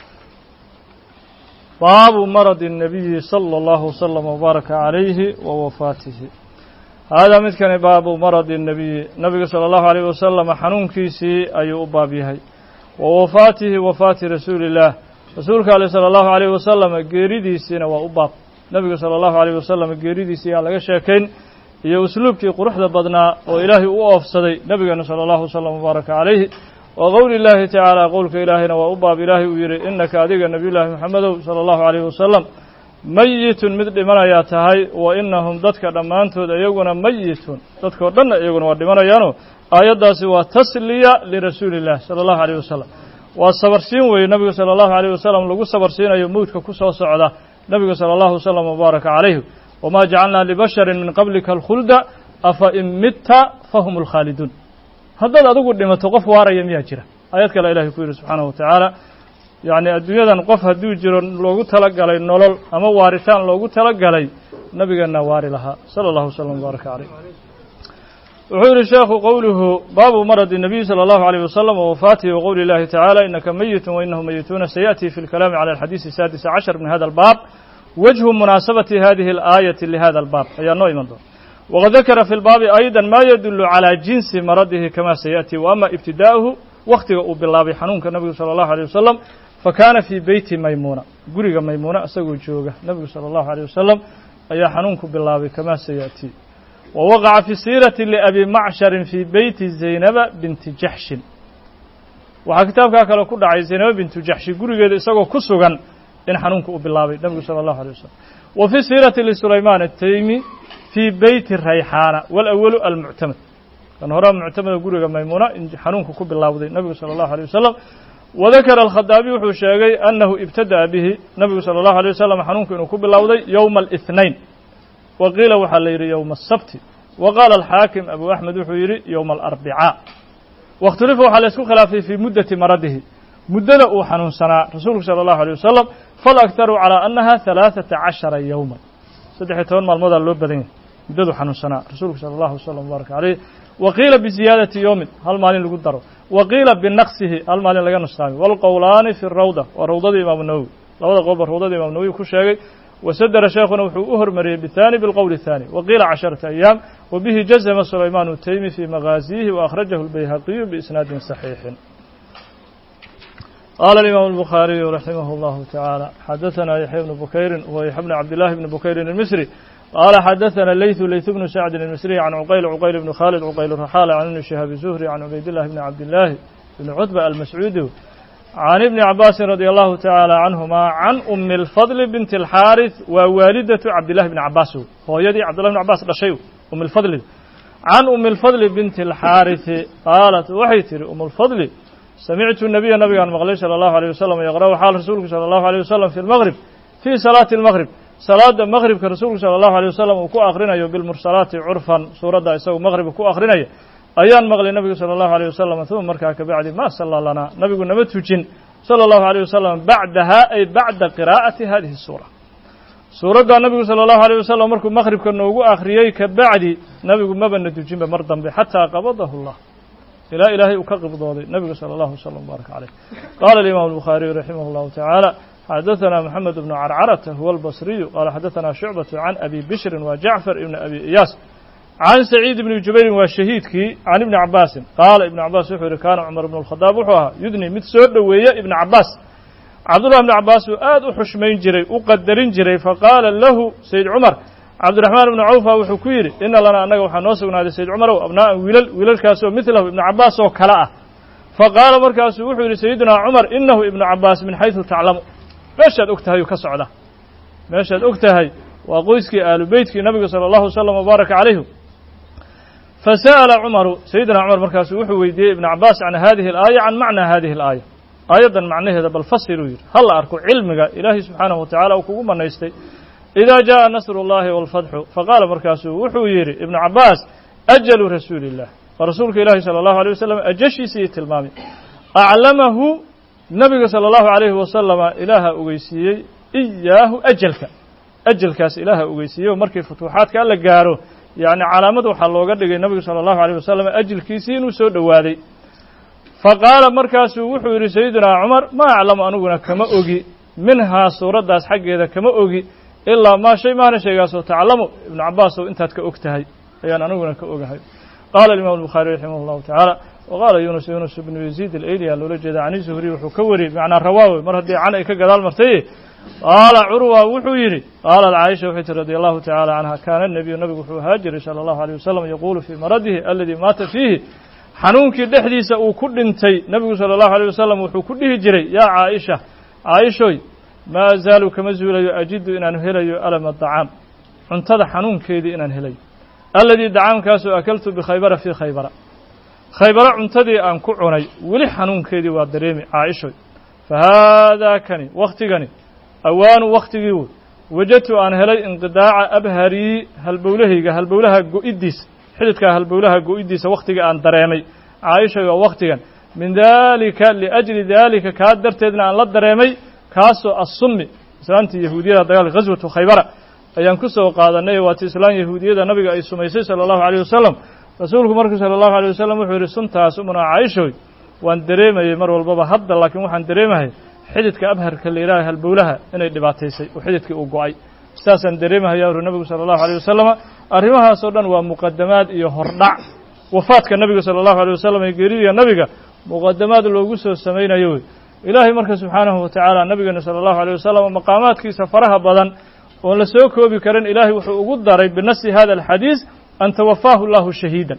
[SPEAKER 1] babu marad an-nabiy sallallahu alayhi wasallam baraka alayhi wa wafatihi hada midkan babu marad an-nabiy nabiga sallallahu alayhi wasallam xanuunkiisi ayuu u baab yahay ووفاته وفاة رسول الله رسولك عليه صلى الله عليه وسلم geeridiisina waa u baab nabiga صلى الله عليه وسلم geeridiisa laga sheekayn iyo usluubkii quruxda badnaa oo ilaahay u oofsaday nabiga صلى الله عليه وسلم بارك عليه وقول الله تعالى قولك إلهنا waa u baab ilaahay uu yiri innaka adiga nabi ilaahi maxamed صلى الله عليه وسلم mayitun mid dhimanaya tahay wa innahum dadka dhamaantood ayaguna mayitun dadka dhan ayaguna waa dhimanayaano aayadaasi waa tasliya li rasuulillah sallallahu alayhi wasallam waa sabarsiin weey nabiga sallallahu alayhi wasallam lagu sabarsiinayo mawdka ku soo socda nabiga sallallahu alayhi wasallam baraka alayhi wama ja'alna li basharin min qablika al-khulda afa in mitta fahum al-khalidun hadda adigu dhimato qof waaraya miyaa jira aayad kale ilaahay ku yiri subhanahu wa ta'ala yaani adduunyadan qof haduu jiro loogu tala galay nolol ama waaritaan loogu tala galay nabigeena waari laha sallallahu alayhi wasallam baraka alayhi وحول الشيخ قوله باب مرض النبي صلى الله عليه وسلم ووفاته وقول الله تعالى إنك ميت وإنهم ميتون سيأتي في الكلام على الحديث السادس عشر من هذا الباب وجه مناسبة هذه الآية لهذا الباب أي نوع من ذلك وقد ذكر في الباب أيضا ما يدل على جنس مرضه كما سيأتي وأما ابتداؤه وقت بالله بحنون كالنبي صلى الله عليه وسلم فكان في بيت ميمونة قرق ميمونة أسقوا جوجة النبي صلى الله عليه وسلم أي حنونك بالله كما سيأتي ووقع في سيرة لأبي معشر في بيت زينب بنت جحش وكتابك كلا كل عايز زينب بنت جحش يقول جد سقوا كسوعا إن حنونك بالله النبي صلى الله عليه وسلم وفي سيرة لسليمان التيمي في بيت الريحانة والأول المعتمد كان هرام معتمد يقول جد ميمونة إن حنونك بالله النبي صلى الله عليه وسلم وذكر الخطابي وحشاقي أنه ابتدأ به النبي صلى الله عليه وسلم حنونك إنه بالله يوم الاثنين وقيل وحلير يوم السبت وقال الحاكم أبو أحمد وحيري يوم الأربعاء واختلفوا على سوء خلافه في مدة مرضه مدة حنون سنة رسولك صلى الله عليه وسلم فالأكثر على أنها ثلاثة عشر يوما صدحتون ما المدى اللوب بدين مدة حنون سنة رسولك صلى الله عليه وسلم وبارك عليه وقيل بزيادة يوم هل مالين لقدره وقيل بنقصه هل مالين لقى نصامي والقولان في الروضة وروضة إمام النووي روضة قول روضة إمام النووي كل شيء وسدر شيخنا وحوه مري بالثاني بالقول الثاني وقيل عشرة أيام وبه جزم سليمان التيمي في مغازيه وأخرجه البيهقي بإسناد صحيح قال الإمام البخاري رحمه الله تعالى حدثنا يحيى بن بكير ويحيى بن عبد الله بن بكير المصري قال حدثنا الليث ليث بن سعد المصري عن عقيل عقيل بن خالد عقيل الرحالة عن ابن شهاب الزهري عن عبيد الله بن عبد الله بن عتبة المسعودي عن ابن عباس رضي الله تعالى عنهما عن أم الفضل بنت الحارث ووالدة عبد الله بن عباس هو يدي عبد الله بن عباس رشيو أم الفضل عن أم الفضل بنت الحارث قالت وحيتر أم الفضل سمعت النبي النبي عن مغلي صلى الله عليه وسلم يقرأ حال رسولك صلى الله عليه وسلم في المغرب في صلاة المغرب صلاة المغرب كرسولك صلى الله عليه وسلم وكو أخرنا بالمرسلات عرفا سورة يسوي مغرب وكو أخرنا أيان مغلي النبي صلى الله عليه وسلم ثم مركعك بعد ما صلى لنا نبي نبتوجين صلى الله عليه وسلم بعدها أي بعد قراءة هذه السورة سورة النبي صلى الله عليه وسلم مركو مغرب كنوغو أخريي كبعد نبي ما بنتوجين بمرضا حتى قبضه الله إلى إلهي أكقب ضوضي النبي صلى الله عليه وسلم بارك عليه قال الإمام البخاري رحمه الله تعالى حدثنا محمد بن عرعرة هو البصري قال حدثنا شعبة عن أبي بشر وجعفر بن أبي إياس عن سعيد بن جبير والشهيدك عن ابن عباس قال ابن عباس وحور كان عمر بن الخطاب وحوها يدني متسود ويا ابن عباس عبد الله بن عباس آد حشمين جري وقدرين جري فقال له سيد عمر عبد الرحمن بن عوف وحكير إن لنا أنك وحنوسقنا هذا سيد عمر وأبناء ولل ولل كاسو مثله ابن عباس وكلاء فقال مركز وحور سيدنا عمر إنه ابن عباس من حيث تعلم مشهد أكتهي كسعده مشهد أكتهي وقويسك آل بيتك النبي صلى الله عليه وسلم وبارك عليه فسأل عمر سيدنا عمر مركز وحوي ابن عباس عن هذه الآية عن معنى هذه الآية أيضا معنى هذا بالفصل هل أركو علمك إلهي سبحانه وتعالى وكوما نيستي إذا جاء نصر الله والفتح فقال مركز وحوي ابن عباس أجل رسول الله ورسولك إلهي صلى الله عليه وسلم أجشي سيئة المامي أعلمه النبي صلى الله عليه وسلم إله أغيسي إياه أجلك أجلكاس إله أغيسي ومركي فتوحات كان لقاره يعني علامة وحلوة قد النبي صلى الله عليه وسلم أجل كيسين وسود وادي فقال مركز وحور سيدنا عمر ما أعلم أنه كما أغي منها سورة داس حق إذا كما أغي إلا ما شيء ما نشيء تعلمه ابن عباس وإنت كأكتهي يعني أنه كأغي قال الإمام البخاري رحمه الله تعالى وقال يونس يونس بن يزيد الأيلي الولجد عن الزهري وحكوري معنى الرواوي مرة دي عن إيكا قدال مرتيه قال عروة وحويري قال العائشة وحيت رضي الله تعالى عنها كان النبي النبي هاجر صلى الله عليه وسلم يقول في مرضه الذي مات فيه حنونك دحديس أو كل انتي نبي صلى الله عليه وسلم وحو كله جري يا عائشة عائشة ما زالوا كمزول أجد إن أنهلي ألم الطعام انتظر حنون كيدي إن أنهلي الذي دعام كاسو أكلت بخيبر في خيبر خيبر انتدي أن كعني ولي حنون كيدي والدريمي عائشة فهذا كني وقت كني أوان وقت جيود وجدت أن هلي انقطاع أبهري هالبولهيجا هالبولها جوئديس حدثك هالبولها جوئديس وقت أن دريمي عائشة وقت كان من ذلك لأجل ذلك كادر تدنا أن لا دريمي كاسو الصمي سلامتي يهودية ضيال غزوة خيبر أيام كسو قادني واتسلام يهودية النبي أي سميسي صلى الله عليه وسلم رسولك مركز صلى الله عليه وسلم وحور السنة سمنا عائشة وأن دريمي مر والبابا حد لكن وحن دريمه xididka abharka la yidhaaha halbowlaha inay dhibaataysay oo xididkii uu go'ay saasaan dareemahayaa uru nabigu sala allahu alayh wasalam arrimahaas oo dhan waa muqadamaad iyo hordhac wafaadka nabiga sala allahu alayh wasalam ee geeridiga nabiga muqadamaad loogu soo samaynayo wey ilaahay marka subxaanahu watacaala nabigeena sala allahu alayh wasalam maqaamaadkiisa faraha badan oon la soo koobi karin ilaahay wuxuu ugu daray binasi hada alxadiis an tawafaahu allahu shahiidan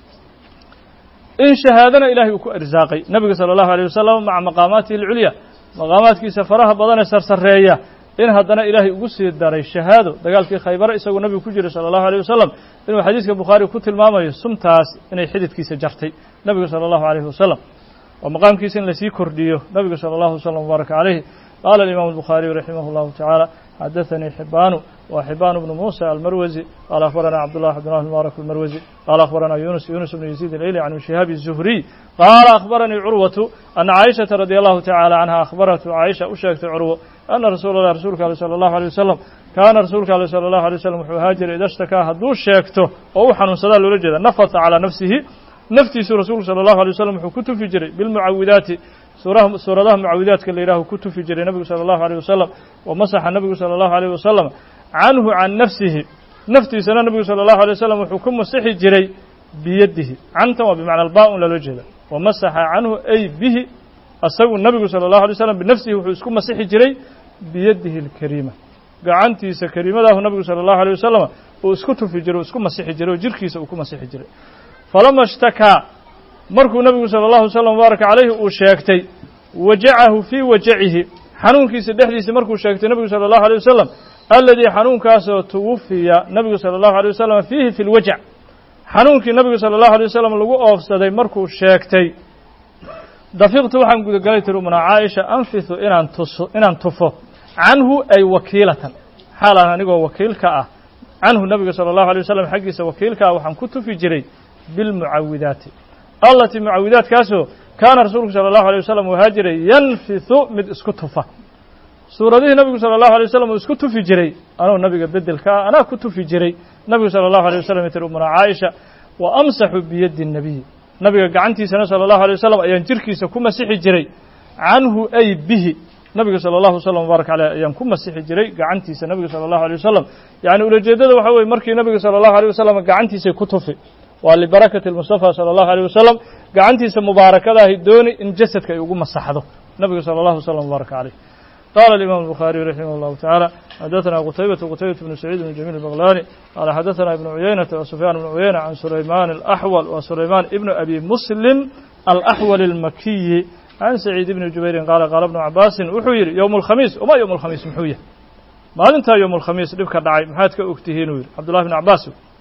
[SPEAKER 1] in shahaadana ilaahay uu ku arsaaqay nabiga sala allahu alayh wasalam maca maqaamaatihi alculya maqaamaadkiisa faraha badan ee sarsareeya in haddana ilaahay ugu sii daray shahaado dagaalkii khaybara isagoo nabigu ku jiray sala allahu alayh wasalam inuu xadiiska bukhaari ku tilmaamayo sumtaas inay xididkiisa jartay nabigu sala allahu alayhi wasalam oo maqaamkiisa in lasii kordhiyo nabigu sala allahu wasalam wabaraka calayhi qaala alimaamu albukhaariyu raximah allahu tacaala حدثني حبان وحبان بن موسى المروزي قال أخبرنا عبد الله بن المبارك المروزي قال أخبرنا يونس يونس بن يزيد الأيلي عن شهاب الزهري قال أخبرني عروة أن عائشة رضي الله تعالى عنها أخبرت عائشة أشهدت عروة أن رسول الله رسولك صلى الله عليه وسلم كان رسولك صلى الله عليه وسلم هاجر إذا اشتكى هدو شيكته أو حنون صدى لرجل نفث على نفسه نفتي رسول صلى الله عليه وسلم كنت في جري بالمعوذات سورة سورة معوذات كاللي راه كنت في جري النبي صلى الله عليه وسلم ومسح النبي صلى الله عليه وسلم عنه عن نفسه نفتي سنة النبي صلى الله عليه وسلم وحكم مسحي جري بيده عنته وبمعنى الباء للوجه ومسح عنه أي به أسوى النبي صلى الله عليه وسلم بنفسه وحكم مسحي جري بيده الكريمة قعنتي سكريمة له النبي صلى الله عليه وسلم واسكته في جري واسكم مسحي جري وجركي سوكم مسحي جري فلما اشتكى markuu nabigu sala allahu wasalam mubaaraka calayhi uu sheegtay wajacahu fii wajacihi xanuunkiisa dhexdiisa markuu sheegtay nabigu sala allahu alayh wasalam alladii xanuunkaasoo tuwafiya nabigu sala allahu alayh wasalam fiihi fi lwajac xanuunkii nabigu sala allahu alayh wasalam lagu oofsaday markuu sheegtay dafiqtu waxaan gudagalay tiri umuna caaisha anfisu inaan tuso inaan tufo canhu ay wakiilatan xaalaan anigoo wakiilka ah canhu nabiga sala allahu alayh wasalam xaggiisa wakiilka ah waxaan ku tufi jiray bilmucawidaati التي معوذات كاسو كان رسولك صلى الله عليه وسلم وهاجر ينفث مد اسكتفه سورة دي نبي صلى الله عليه وسلم اسكت في جري أنا النبي بدل كا أنا كنت في جري نبي صلى الله عليه وسلم يتر أمنا عائشة وأمسح بيد النبي نبي قعنتي سنة صلى الله عليه وسلم أيان جركي سكو مسيح جري عنه أي به nabiga sala allahu wasalam wabaarak caleyh ayaan ku masixi jiray gacantiisa nabiga sala allahu alay wasalam yacni ulajeeddada waxaa weye markii nabiga sala allahu alيh wasalam gacantiisay ku tufi waa libarakati lmustafa sala allahu alيh wasalam gacantiisa mubaarakadaahi dooni in jasadka ay ugu masaxdo nabiga sala allahu wasalam wabaarak caleyh قال الإمام البخاري رحمه الله تعالى حدثنا قتيبة قتيبة بن سعيد بن جميل البغلاني قال حدثنا ابن عيينة وسفيان بن عيينة عن سليمان الأحول وسليمان ابن أبي مسلم الأحول المكي عن سعيد بن جبير قال قال ابن عباس وحوير يوم الخميس وما يوم الخميس محوية ما أنت يوم الخميس لبك دعي محاتك أكتهين عبد الله بن عباس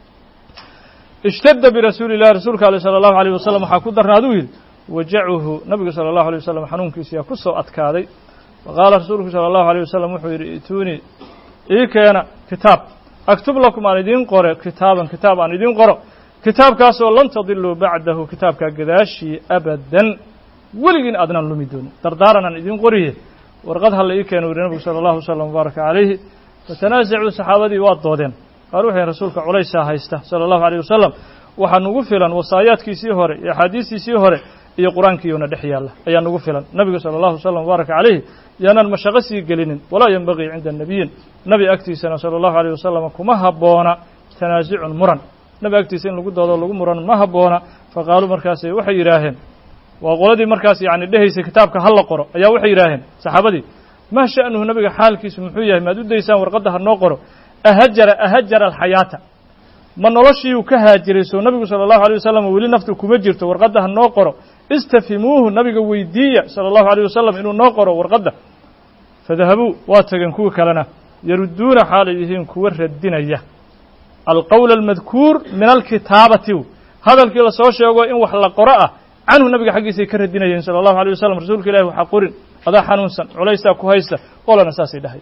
[SPEAKER 1] اشتد برسول الله رسولك صلى الله عليه وسلم حاكودر نادويل وجعه نبي صلى الله عليه وسلم حنون كيسيا كسو أتكادي وقال رسولك صلى الله عليه وسلم وحوير ائتوني إيه كان كتاب أكتب لكم عن دين قرأ كتابا كتاب عن دين قرأ كتاب كاسو لن تضلوا بعده كتاب كقداشي أبدا ولقين أدنى اللمدون دردارنا عن دين قريه ورقدها اللي كانوا النبي صلى الله عليه وسلم وبارك عليه فتنازعوا صحابتي واضودين قالوا يا رسولك عليسا هيسته صلى الله عليه وسلم وحنوغو فيلان وصايات كيسي هوري يا حديث كيسي هوري iyo quraankiina dhaxya Allah ayaa nagu filan nabiga sallallahu alayhi wasallam baraka alayhi yaanan mashaqasi gelinin wala yanbaghi inda nabiyin nabi agtiisana sallallahu alayhi wasallam kuma haboona tanaasucun muran nabi agtiisa in lagu doodo lagu muran ma haboona faqaalu markaas waxay yiraahdeen waa qoladii markaas yaani dhahaysay kitaabka hal la qoro ayaa waxay yiraahdeen saxaabadii ma sha'nuhu nabiga xaalkiisu muxuu yahay maad u daysaan warqada ha noo qoro ahajara ahajara alhayata ma noloshii uu ka haajiray soo nabigu sallallahu alayhi wasallam wali naftu kuma jirto warqada ha noo qoro استفهموه نبي ويدية صلى الله عليه وسلم إنه ناقر ورقده فذهبوا واتقن كوه كلنا يردون حاليهم كوه الدينية القول المذكور من الكتابة هذا الكلا سوشي يقول إن وحل قراءة عنه نبي حقي سيكر الدينية صلى الله عليه وسلم رسولك الله وحقور هذا حنونسا وليس كوهيسا ولا نساسي دهي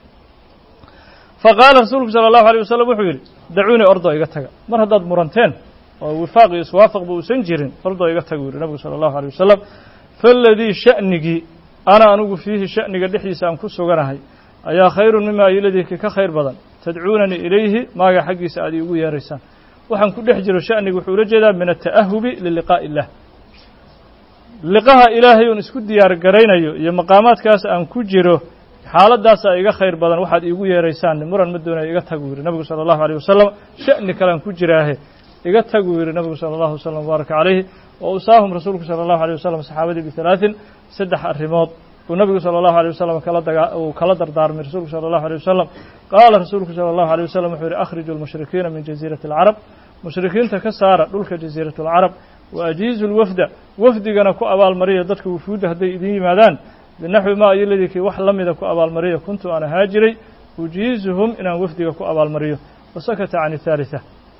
[SPEAKER 1] فقال رسولك صلى الله عليه وسلم وحيري دعوني أرضا يقتها مرهداد مرنتين ووفاق يسوافق بوسنجرين فرضا يقتقور النبي صلى الله عليه وسلم فالذي شأنجي أنا أنوغ فيه شأنجي دحيس أن كسو غنهي أيا خير مما يلديك كخير بدن تدعونني إليه ما حقي سأدي يا رسان وحن كل حجر شأنجي وحورجدا من التأهب للقاء الله لقاء إلهي ونسكد ديار قرينيو يا مقامات كاس أن كجره حالة داسا إيغا خير بدن واحد إيغو يا رسان مرن مدونا إيغا تقور النبي صلى الله عليه وسلم شأن كلام كجراه iga tag uu yiri nabiga sallallahu alayhi wasallam baraka alayhi wa usaahum rasuulku sallallahu alayhi wasallam saxaabadii bi thalathin saddex arrimood uu nabiga sallallahu alayhi wasallam kala daga uu kala dardaarmay rasuulku sallallahu alayhi wasallam qaala rasuulku sallallahu alayhi wasallam wuxuu yiri akhrijul mushrikiina min jazirati al-arab mushrikiinta ka saara dhulka jaziratu al-arab wa ajiizul wafda wafdigana ku abaal mariya dadka wufuud haday idin yimaadaan binaxwi ma ayladii wax lamida ku abaal mariya kuntu ana haajiray ujiizuhum inaan wafdiga ku abaal mariyo wasakata aan thalitha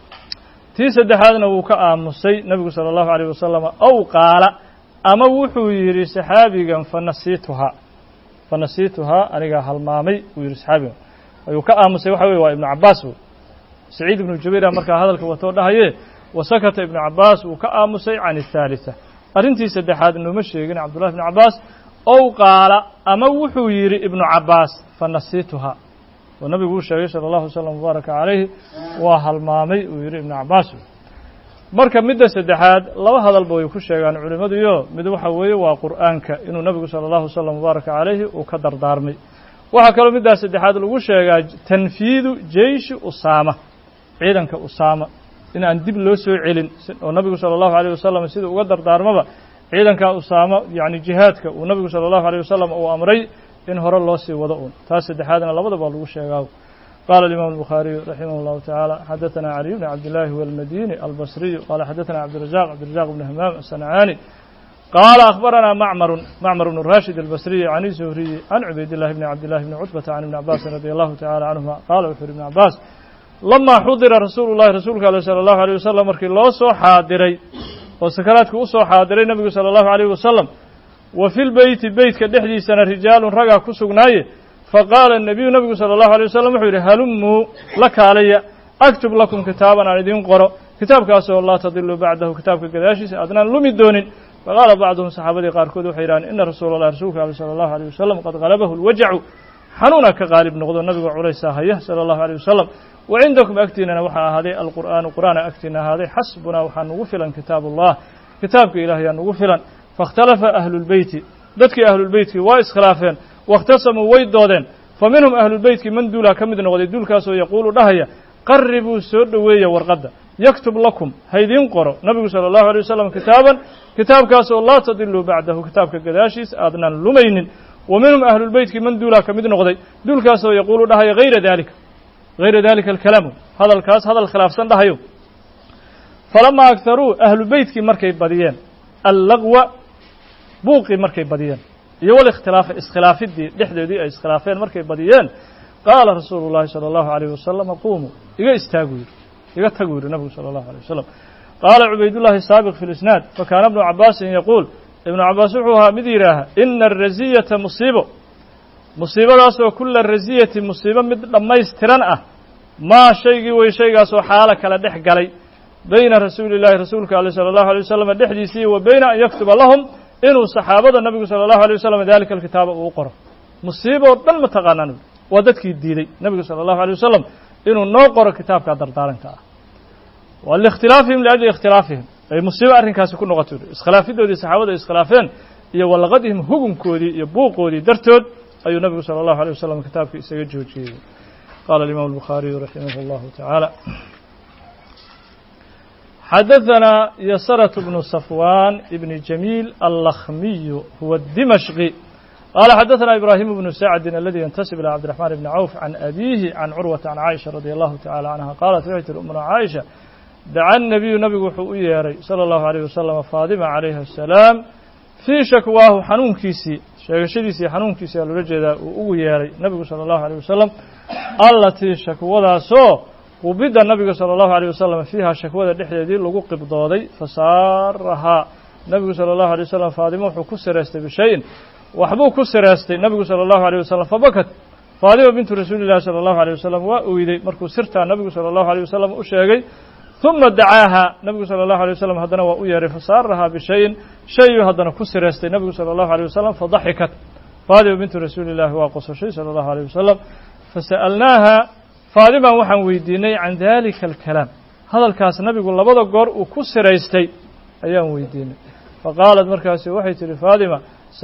[SPEAKER 1] tii saddexaadna wuu ka aamusay nabigu sallallahu alayhi wasallam aw qaala ama wuxuu yiri saxaabigan fanasituha fanasituha aniga halmaamay uu yiri saxaabigan ayuu ka aamusay waxa weey waa ibn Abbas Saciid ibn Jubayr marka hadalka wato dhahaye wasakata ibn Abbas uu ka aamusay aan thalitha arintii saddexaad inuu ma sheegin Abdullah ibn Abbas aw qaala ama wuxuu yiri ibn Abbas fanasituha والنبي هو شيء صلى الله عليه وسلم وبارك عليه وهالمامي ويري ابن عباس marka midda saddexaad laba hadal buu ku sheegaan culimadu iyo mid waxa weeye waa quraanka inuu nabigu sallallahu alayhi wasallam baraka alayhi uu ka dardaarmay waxa kale midda saddexaad lagu sheegaa tanfiidu jeysh usama ciidanka usama in aan dib loo soo celin oo nabigu sallallahu alayhi wasallam sida uga dardaarmaba ciidanka usama yaani jihaadka uu nabigu sallallahu alayhi wasallam uu amray in hore loo sii wado uun taas saddexaadna labadaba lagu sheegaa قال الإمام البخاري رحمه الله تعالى حدثنا علي بن عبد الله والمديني البصري قال حدثنا عبد الرزاق عبد الرزاق بن همام الصنعاني قال أخبرنا معمر معمر بن الراشد البصري عن الزهري عن عبيد الله بن عبد الله بن عتبة عن ابن عباس رضي الله تعالى عنهما قال وفر ابن عباس لما حضر رسول الله رسولك صلى الله عليه وسلم مركي الله سو حاضري وسكراتك سو حاضري النبي صلى الله عليه وسلم وفي البيت بيت كدحدي سنة رجال رجع كسجنايه فقال النبي النبي صلى الله عليه وسلم وحيره هلموا لك علي أكتب لكم كتابا على دين قرأ كتاب كاسو الله تضل بعده كتاب كداشي أدنى لم يدون فقال بعضهم صحابة قاركود وحيران إن رسول الله رسولك صلى الله عليه وسلم قد غلبه الوجع حنونا كغالب نغض النبي وعليسا هيه صلى الله عليه وسلم وعندكم أكتنا وحا هذه القرآن قرآن أكتنا هذه حسبنا وحا نغفلا كتاب الله كتابك إلهي نغفلا فاختلف أهل البيت ذاتك أهل البيت وايس خلافين واkhtasamuu way doodeen faminhum ahlulbeytki man duulaa ka mid noqday duulkaasoo yaquulu dhahaya qaribuu soo dhoweeya warqadda yaktub lakum haydiin qoro nabigu salى الlahu عalيه wasalam kitaaban kitaabkaasoo laa tadiluu bacdahu kitaabka gadaashiis aadnan lumaynin wa minhum ahlulbeytki man duulaa ka mid noqday duulkaasoo yaquulu dhahaya hayra dalika hayra dalika alkalaamu hadalkaas hadal khilaafsan dhahayo falamaa agharuu ahlu beytkii markay badiyeen allagwa buuqii markay badiyeen iyo walikhtilaafa iskhilaafidii dhexdoodii ay iskhilaafeen markay badiyeen qaala rasuulu llahi salى الlahu عalيه wasalam quumuu iga istaagu yidhi iga tagu yidhi nabigu salى الlahu عalيه wasalam qaala cubaydullahi saabiq fi lisnaad fakaana ibnu cabaasin yaquul ibnu cabaas wuxuu ahaa mid yidhaaha ina araziyata musiibo musiibadaasoo kula raziyati musiibo mid dhammaystiran ah maa shaygii wey shaygaasoo xaalo kala dhex galay bayna rasuuli llahi rasuulka ale salى الlahu عalيه wasalam dhexdiisii wa bayna an yaktuba lahum inuu saxaabada nabigu salى الlahu عalيه wasalam dalika alkitaaba uu qoro musiiboo dhan ma taqaanaan waa dadkii diiday nabigu salى الlahu عalيه wasalam inuu noo qoro kitaabka dardaaranka ah waa liikhtilaafihim liajli ikhtilaafihim ay musiibo arrinkaasi ku noqoto iskhilaafidoodii saxaabada ay iskhilaafeen iyo walaqadihim hugunkoodii iyo buuqoodii dartood ayuu nabigu salى الlahu عalيه wasalam kitaabkii isaga joojiyey qaala alimam الbukhaariyu raximah اllahu taعaalى xadaثna yasرة بن صفوان بن جميل اللkhmiي huwa الdimشقي qال xadaثna إبراهيم بن سعد الذي ينتسب إلى cبدالرحمن بن عوف عن أbيه عن cروة عن عائشة رضي الله تعالى عنها qالت waxay tihi أمna عائشة dacا النبiyu nabigu wuxuu u yeeray صلى الله عليه وسلم فاطمة عليها السلام fيi shakwaahu xanuunkiisii sheegashadiisii xanuunkiisii aa loola jeedaa uu ugu yeeray nabigu salى الlahu عalيه wasalam allatii shakwadaasoo qubida nabiga salى الlahu عalيه wasalam fiiha shakwada dhexdeedii lagu qibdooday fasaarahaa nabigu salى الlahu عalيه wasalam faadimo wuxuu ku siraystay bishayin waxbuu ku siraystay nabigu salى الlahu عalيه wasalam fabakat faadima bintu rasuuli llahi salى الlahu عalيه wasalam waa oyday markuu sirtaa nabigu salى الlahu عalيه wasalam u sheegay ثuma dacaaha nabigu salى الlahu عalيه wasalam haddana waa u yeeray fasaarahaa bishayin shayuu haddana ku siraystay nabigu salى الlahu عalيه wasalam fadaxikat faadima bintu rasuuli llahi waa qososhay salى الlahu عalيه wasalam fasa'alnaaha faadiman waxaan weydiinay can dalika alkalaam hadalkaas nabigu labada goor uu ku siraystay ayaan weydiinay faqaalat markaasi waxay tihi faadima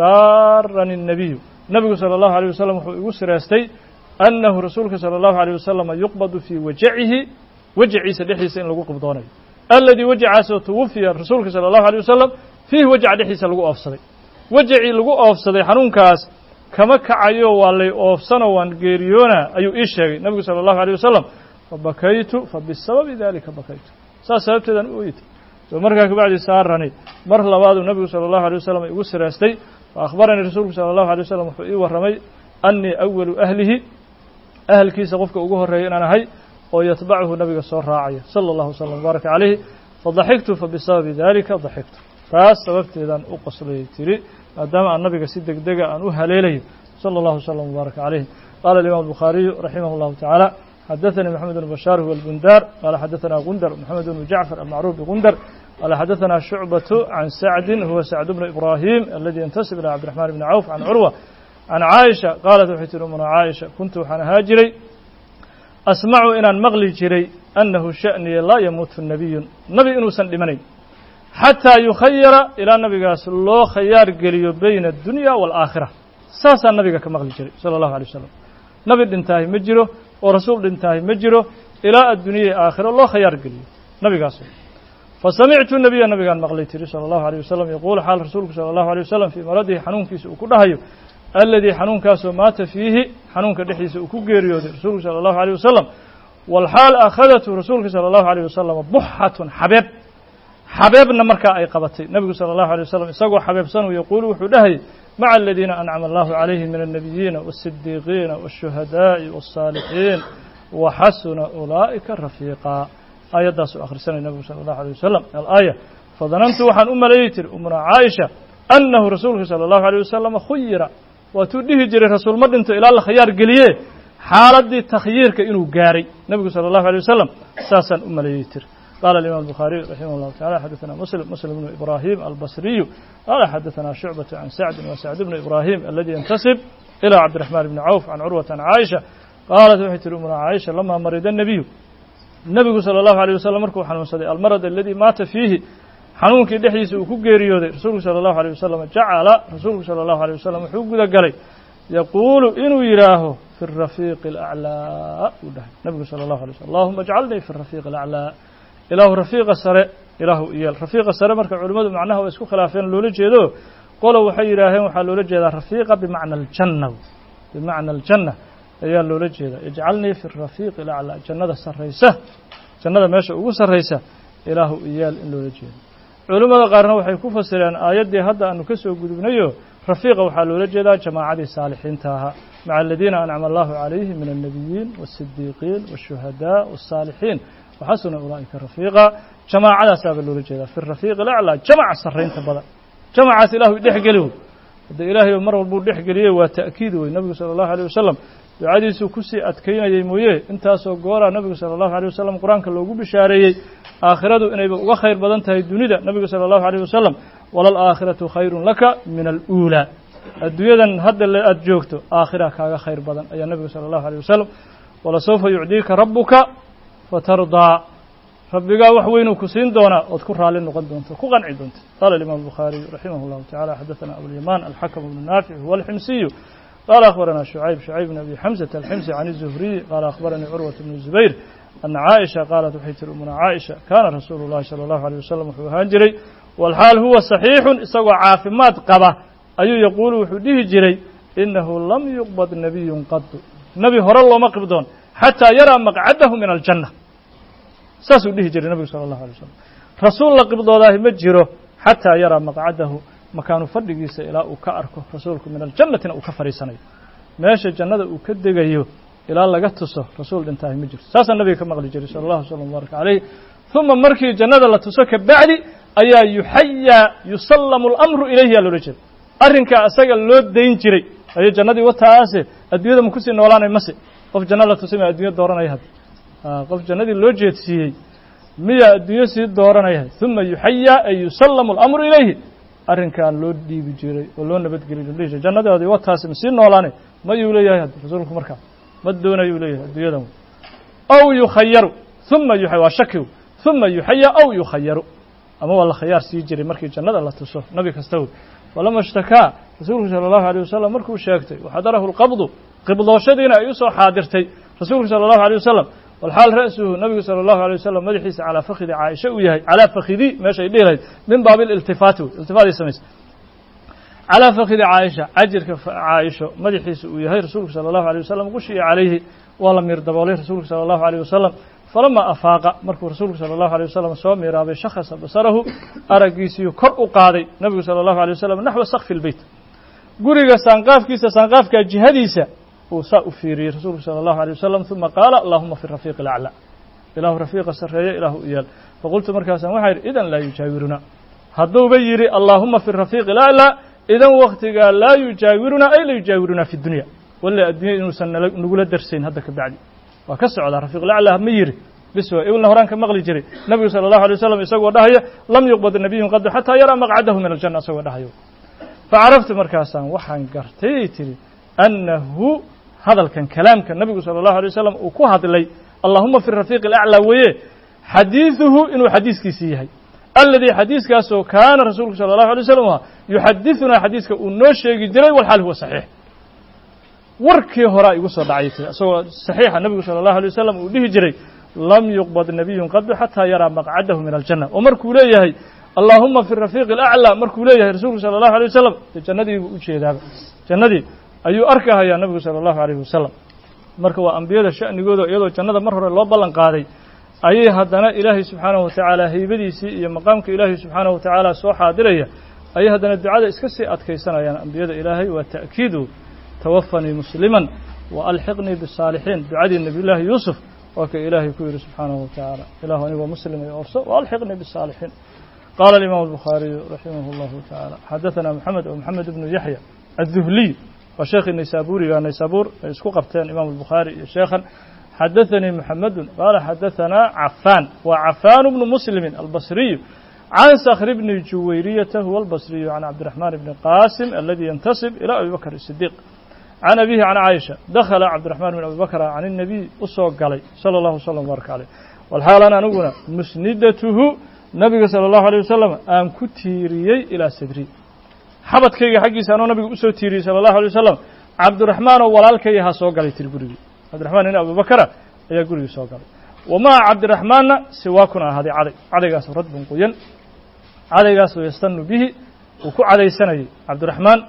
[SPEAKER 1] saarani الnabiyu nabigu salى الlahu عalيه wasalam wuxuu igu siraystay annahu rasuulka salى الlahu عalيه wasalam yuqbadu fii wajacihi wajaciisa dhexdiisa in lagu qibdoonayo aladii wajacaasoo twufiya rasuulka salى الlahu عalيه wasalam fiihi wajac dhexdiisa lagu oofsaday wajacii lagu oofsaday xanuunkaas kama kacayo waa lay oofsanoo waan geeriyoona ayuu ii sheegay nabigu salى الlahu عalيه wasalam fabakaytu fabisababi dalika bakaytu saas sababteedaan u oytay soo markaa kabacdi saarani mar labaaduu nabigu salى الlahu عalيه wasalam igu siraystay faأkhbaranii rasuulku salى الlahu عalيه wasalam wuxuu ii warramay annii awalu ahlihi ahalkiisa qofka ugu horreeya inaan ahay oo yatbachu nabiga soo raacaya salى الlahu وsلم وbaaraka عalayhi fadaxiktu fabisababi dalika daxiktu taas sababteedaan u qoslayay tiri maadaama aan nabiga si degdega aan u haleelayo salى الlahu وsلم وbaaraka عalayhi qala الimam الbukhaariyu raximah الlahu taعaalى xadaثnii mxamed بن bashاr huwa الbundar qala xadaثna gundar mxamed بن jacfar almacruuf bgundar qala xadaثna shucbaة can sacdi huwa sacd bn ibrahim aladi yantasib ilى cabdiرaحman bn cawf can curwa can caaisha qaalat waxay tihi umna caaisha kuntu waxaan ahaa jiray asmacu inaan maqli jiray annahu sha'niya laa yamuutu nabiyun nabi inuusan dhimanayn xataa yukhayara ilaa nabigaas loo khayaar geliyo bayna addunya waalaakhira saasaan nabiga ka maqli jiray sala allahu alay wasalam nabi dhintaahi ma jiro oo rasuul dhintaahi ma jiro ilaa addunyai aakhiro loo khayaar geliyo nabigaas fasamictu nabiya nabigaan maqlay tiri sala allahu alayh wasalam yaquulu xaal rasuulku sala allahu alay wasalam fii maradihi xanuunkiisa uu ku dhahayo aladii xanuunkaasoo maata fiihi xanuunka dhexdiisa uu ku geeriyooday rasuulku salى الlahu عalيه wasalam walxaal akhadathu rasuulka salى الlahu عalيه wasalam buxatun xabeeb xabeebna markaa ay qabatay nebigu salى الlahu عalيه wasalam isagoo xabeebsanuu yaquulu wuxuu dhahayay maca aladiina ancama allahu calayhim min الnabiyiina wالsidiiqiina wالshuhadaaءi wالصaalixiin waxasuna ulaa'ika rafiiqaa aayaddaasuu akhrisanay nebigu salى الlahu عalيه wasalam alaaya fadanantu waxaan u maleeyey tiri umna caaisha annahu rasuulka salى الlahu عalيه wasalam khuyira waatuu dhihi jiray rasuul ma dhinto ilaa la khayaar geliye xaaladdii takhyiirka inuu gaaray nebigu salى الlahu عalيه wasalam saasaan u maleeyey tiri qala الimam الbukhaariyu raximah الlahu taعala xadaثna muslim muslim bnu ibrahim albasriyu qala xadaثna shucbaة can sacdin wa sacd bnu ibrahim aladi yantasib ilى cabdiرaحman bni cawf can curwata can caaisha qaalat waxay tihi umna caaisha lamaa marida الnabiyu nebigu salى الlahu عalيه wasalam markuu xanuunsaday almarad aladi maata fiihi xanuunkii dhexdiisa uu ku geeriyooday rasuulku salى الlahu عalيه wasalam jacala rasuulku salى الlahu عalيه wasalam wuxuu guda galay يقول إنه يراه في الرفيق الأعلى وده النبي صلى الله عليه وسلم اللهم اجعلني في الرفيق الأعلى إله رفيق السرى إله إيال رفيق السرى مركب علماء معناه ويسكو خلافين لولا جيدو قالوا وحي راهين وحال لولا جيدا رفيقة بمعنى الجنة بمعنى الجنة إيال لولا جيدا اجعلني في الرفيق الأعلى جنة السريسة جنة ماشي ugu sareysa إله إيال إن لولا جيدا علماء قارنا waxay ku fasireen aayadii hadda aanu ka soo gudubnayo rafiiqa waxa loola jeedaa jamaacadii saalixiinta ah maca alladina an'ama Allahu alayhim min an-nabiyyin was-siddiqin wash-shuhadaa was-salihin wa hasuna ulaa'ika rafiiqa jamaacadaas baa loola jeedaa fi rafiiq al-a'la jamaaca sareynta badan jamaacaas ilaahu dhexgeliyo hada ilaahay mar walba dhexgeliyay waa ta'kiid way nabiga sallallahu alayhi wasallam ducadiisu ku sii adkeynayay mooyee intaasoo goora nabiga sallallahu alayhi wasallam quraanka loogu bishaareeyay aakhiradu inayba uga khayr badan tahay dunida nabiga sallallahu alayhi wasallam walal aakhiratu khayrun laka min al-uula adduunyadan hadda aad joogto aakhira kaaga khayr badan ayaa nabiga sallallahu alayhi wasallam wala sawfa yu'dika rabbuka fatarda rabbiga wax weyn uu ku siin doona oo ku raali noqon doonto ku qanci doonto qala imam bukhari rahimahullah ta'ala hadathana abu al-yaman al-hakim ibn nafi' huwa al-himsi قال أخبرنا شعيب شعيب بن أبي حمزة الحمصي عن الزهري قال أخبرني عروة بن الزبير أن عائشة قالت وحيت أمنا عائشة كان رسول الله صلى الله عليه وسلم هاجري والحال هو صحيح سوى عافمات قبه أي يقول وحديه جري إنه لم يقبض نبي قط نبي هر الله مقبضون حتى يرى مقعده من الجنة ساسو ديه جري النبي صلى الله عليه وسلم رسول الله قبض الله مجره حتى يرى مقعده مكانه فردقيسا إلى أكاركه رسولك من الجنة أكفري سنة ماشي الجنة أكدقيه إلى الله قتصه رسول انتهي مجر ساسا النبي كما قال جري صلى الله عليه وسلم وبارك عليه ثم مركي الجنة لا تسك بعد أيا يحيى يسلم الأمر إليه يا لرجل أرنك أساق اللود دين جري أي الجنة وتعاسي الدنيا مكسي نولانا يمسي قف جنة لا تسمع الدنيا دورنا يهد قف جنة اللود جيتسيه مية الدنيا سيد دورنا يهد ثم يحيى أي يسلم الأمر إليه arrinkan loo dhiibi jiray oo loo nabad gelin leeyahay jannadaadi waa taas si noolaane ma yuu leeyahay rasuulku markaa ma doonayo leeyahay adduunyadan aw yukhayyaru thumma yuhayya wa shakiu thumma yuhayya aw yukhayyaru ama wala khiyaar sii jiray markii jannada la tuso nabi kastaw walama ishtaka rasuulku sallallahu alayhi wasallam markuu sheegtay waxa darahu alqabdu qibdooshadiina ay soo xaadirtay rasuulku sallallahu alayhi wasallam والحال رأسه النبي صلى الله عليه وسلم مدحيس على فخذ عائشة وياهي على فخذي ماشي يدير من باب الالتفات التفات يسميس على فخذ عائشة أجر عائشة مدحيس وياهي رسولك صلى الله عليه وسلم غشي عليه ولم يرضى عليه رسولك صلى الله عليه وسلم فلما أفاق مركو رسولك صلى الله عليه وسلم سوى ميرابي شخص بصره أرقيسي كرء قاضي النبي صلى الله عليه وسلم نحو سقف البيت قرق سانقاف كيسا سانقاف كجهديسة وساء فيري رسول صلى الله عليه وسلم ثم قال اللهم في الرفيق الأعلى إله رفيق السرية إله إيال فقلت مركزا وحير إذن لا يجاورنا هدو بيري اللهم في الرفيق الأعلى إذن وقت قال لا يجاورنا أي لا يجاورنا في الدنيا ولا الدنيا نسن نقول الدرسين هذا كبعدي وكسر على رفيق الأعلى ميري بسوى إولنا هران كمغلي جري النبي صلى الله عليه وسلم يسوى دهية لم يقبض النبي قد حتى يرى مقعده من الجنة سوى دهية فعرفت مركزا وحن قرتيتري أنه هذا كان كلام كان النبي صلى الله عليه وسلم وكوهد لي اللهم في الرفيق الأعلى ويه حديثه إنه حديث كيسيه الذي حديث كاسو كان رسولك صلى الله عليه وسلم يحدثنا حديثك ونوش يجري والحال هو صحيح وركي هراء يقصد ضعيفه سو صحيح النبي صلى الله عليه وسلم وديه جري لم يقبض النبي قد حتى يرى مقعده من الجنة ومركو ليه اللهم في الرفيق الأعلى مركو ليه رسولك صلى الله عليه وسلم الجنة وشيء هذا جنة ayuu arkayaa nabiga sallallahu alayhi wasallam marka waa ambiyada sha'nigooda iyadoo jannada mar hore loo ballan qaaday ayay haddana ilaahay subxaanahu wa tacaala haybadiisii iyo maqaamka ilaahay subxaanahu wa tacaala soo xaadiraya ayay haddana ducada iska sii adkaysanayaan ambiyada ilaahay waa ta'kiidu tawafanii musliman wa alxiqnii bisaalixiin ducadii nabiyullaahi yuusuf waa ka ilaahay ku yidhi subxaanahu wa tacaala ilaahu anigoo muslim iyo orso wa alxiqnii bisaalixiin qaala alimaam albukhaariyu raximahu llahu tacaala xadathana maxamed oo maxamed ibnu yaxya الذهلي وشيخ النيسابوري والنيسابور اسكو قبتين إمام البخاري شيخا حدثني محمد قال حدثنا عفان وعفان بن مسلم البصري عن صخر بن جويرية هو البصري عن عبد الرحمن بن قاسم الذي ينتسب إلى أبي بكر الصديق عن أبيه عن عائشة دخل عبد الرحمن بن أبي بكر عن النبي أسوق عليه صلى الله عليه وسلم وبارك عليه والحال أنا نقول مسندته النبي صلى الله عليه وسلم أن كتيري إلى صدري xabadkayga xaggiisa anoo nabiga u soo tiiriyey sala allahu alay wasalam cabdiraxmaan oo walaalkayaha soo galay tiri gurigii cabdiraxmaan in abubakara ayaa gurigii soo galay wamaa cabdiraxmaanna siwaakuna ahaaday caday cadaygaas radbun qoyan cadaygaasoo yastanu bihi uu ku cadaysanayay cabdiraxmaan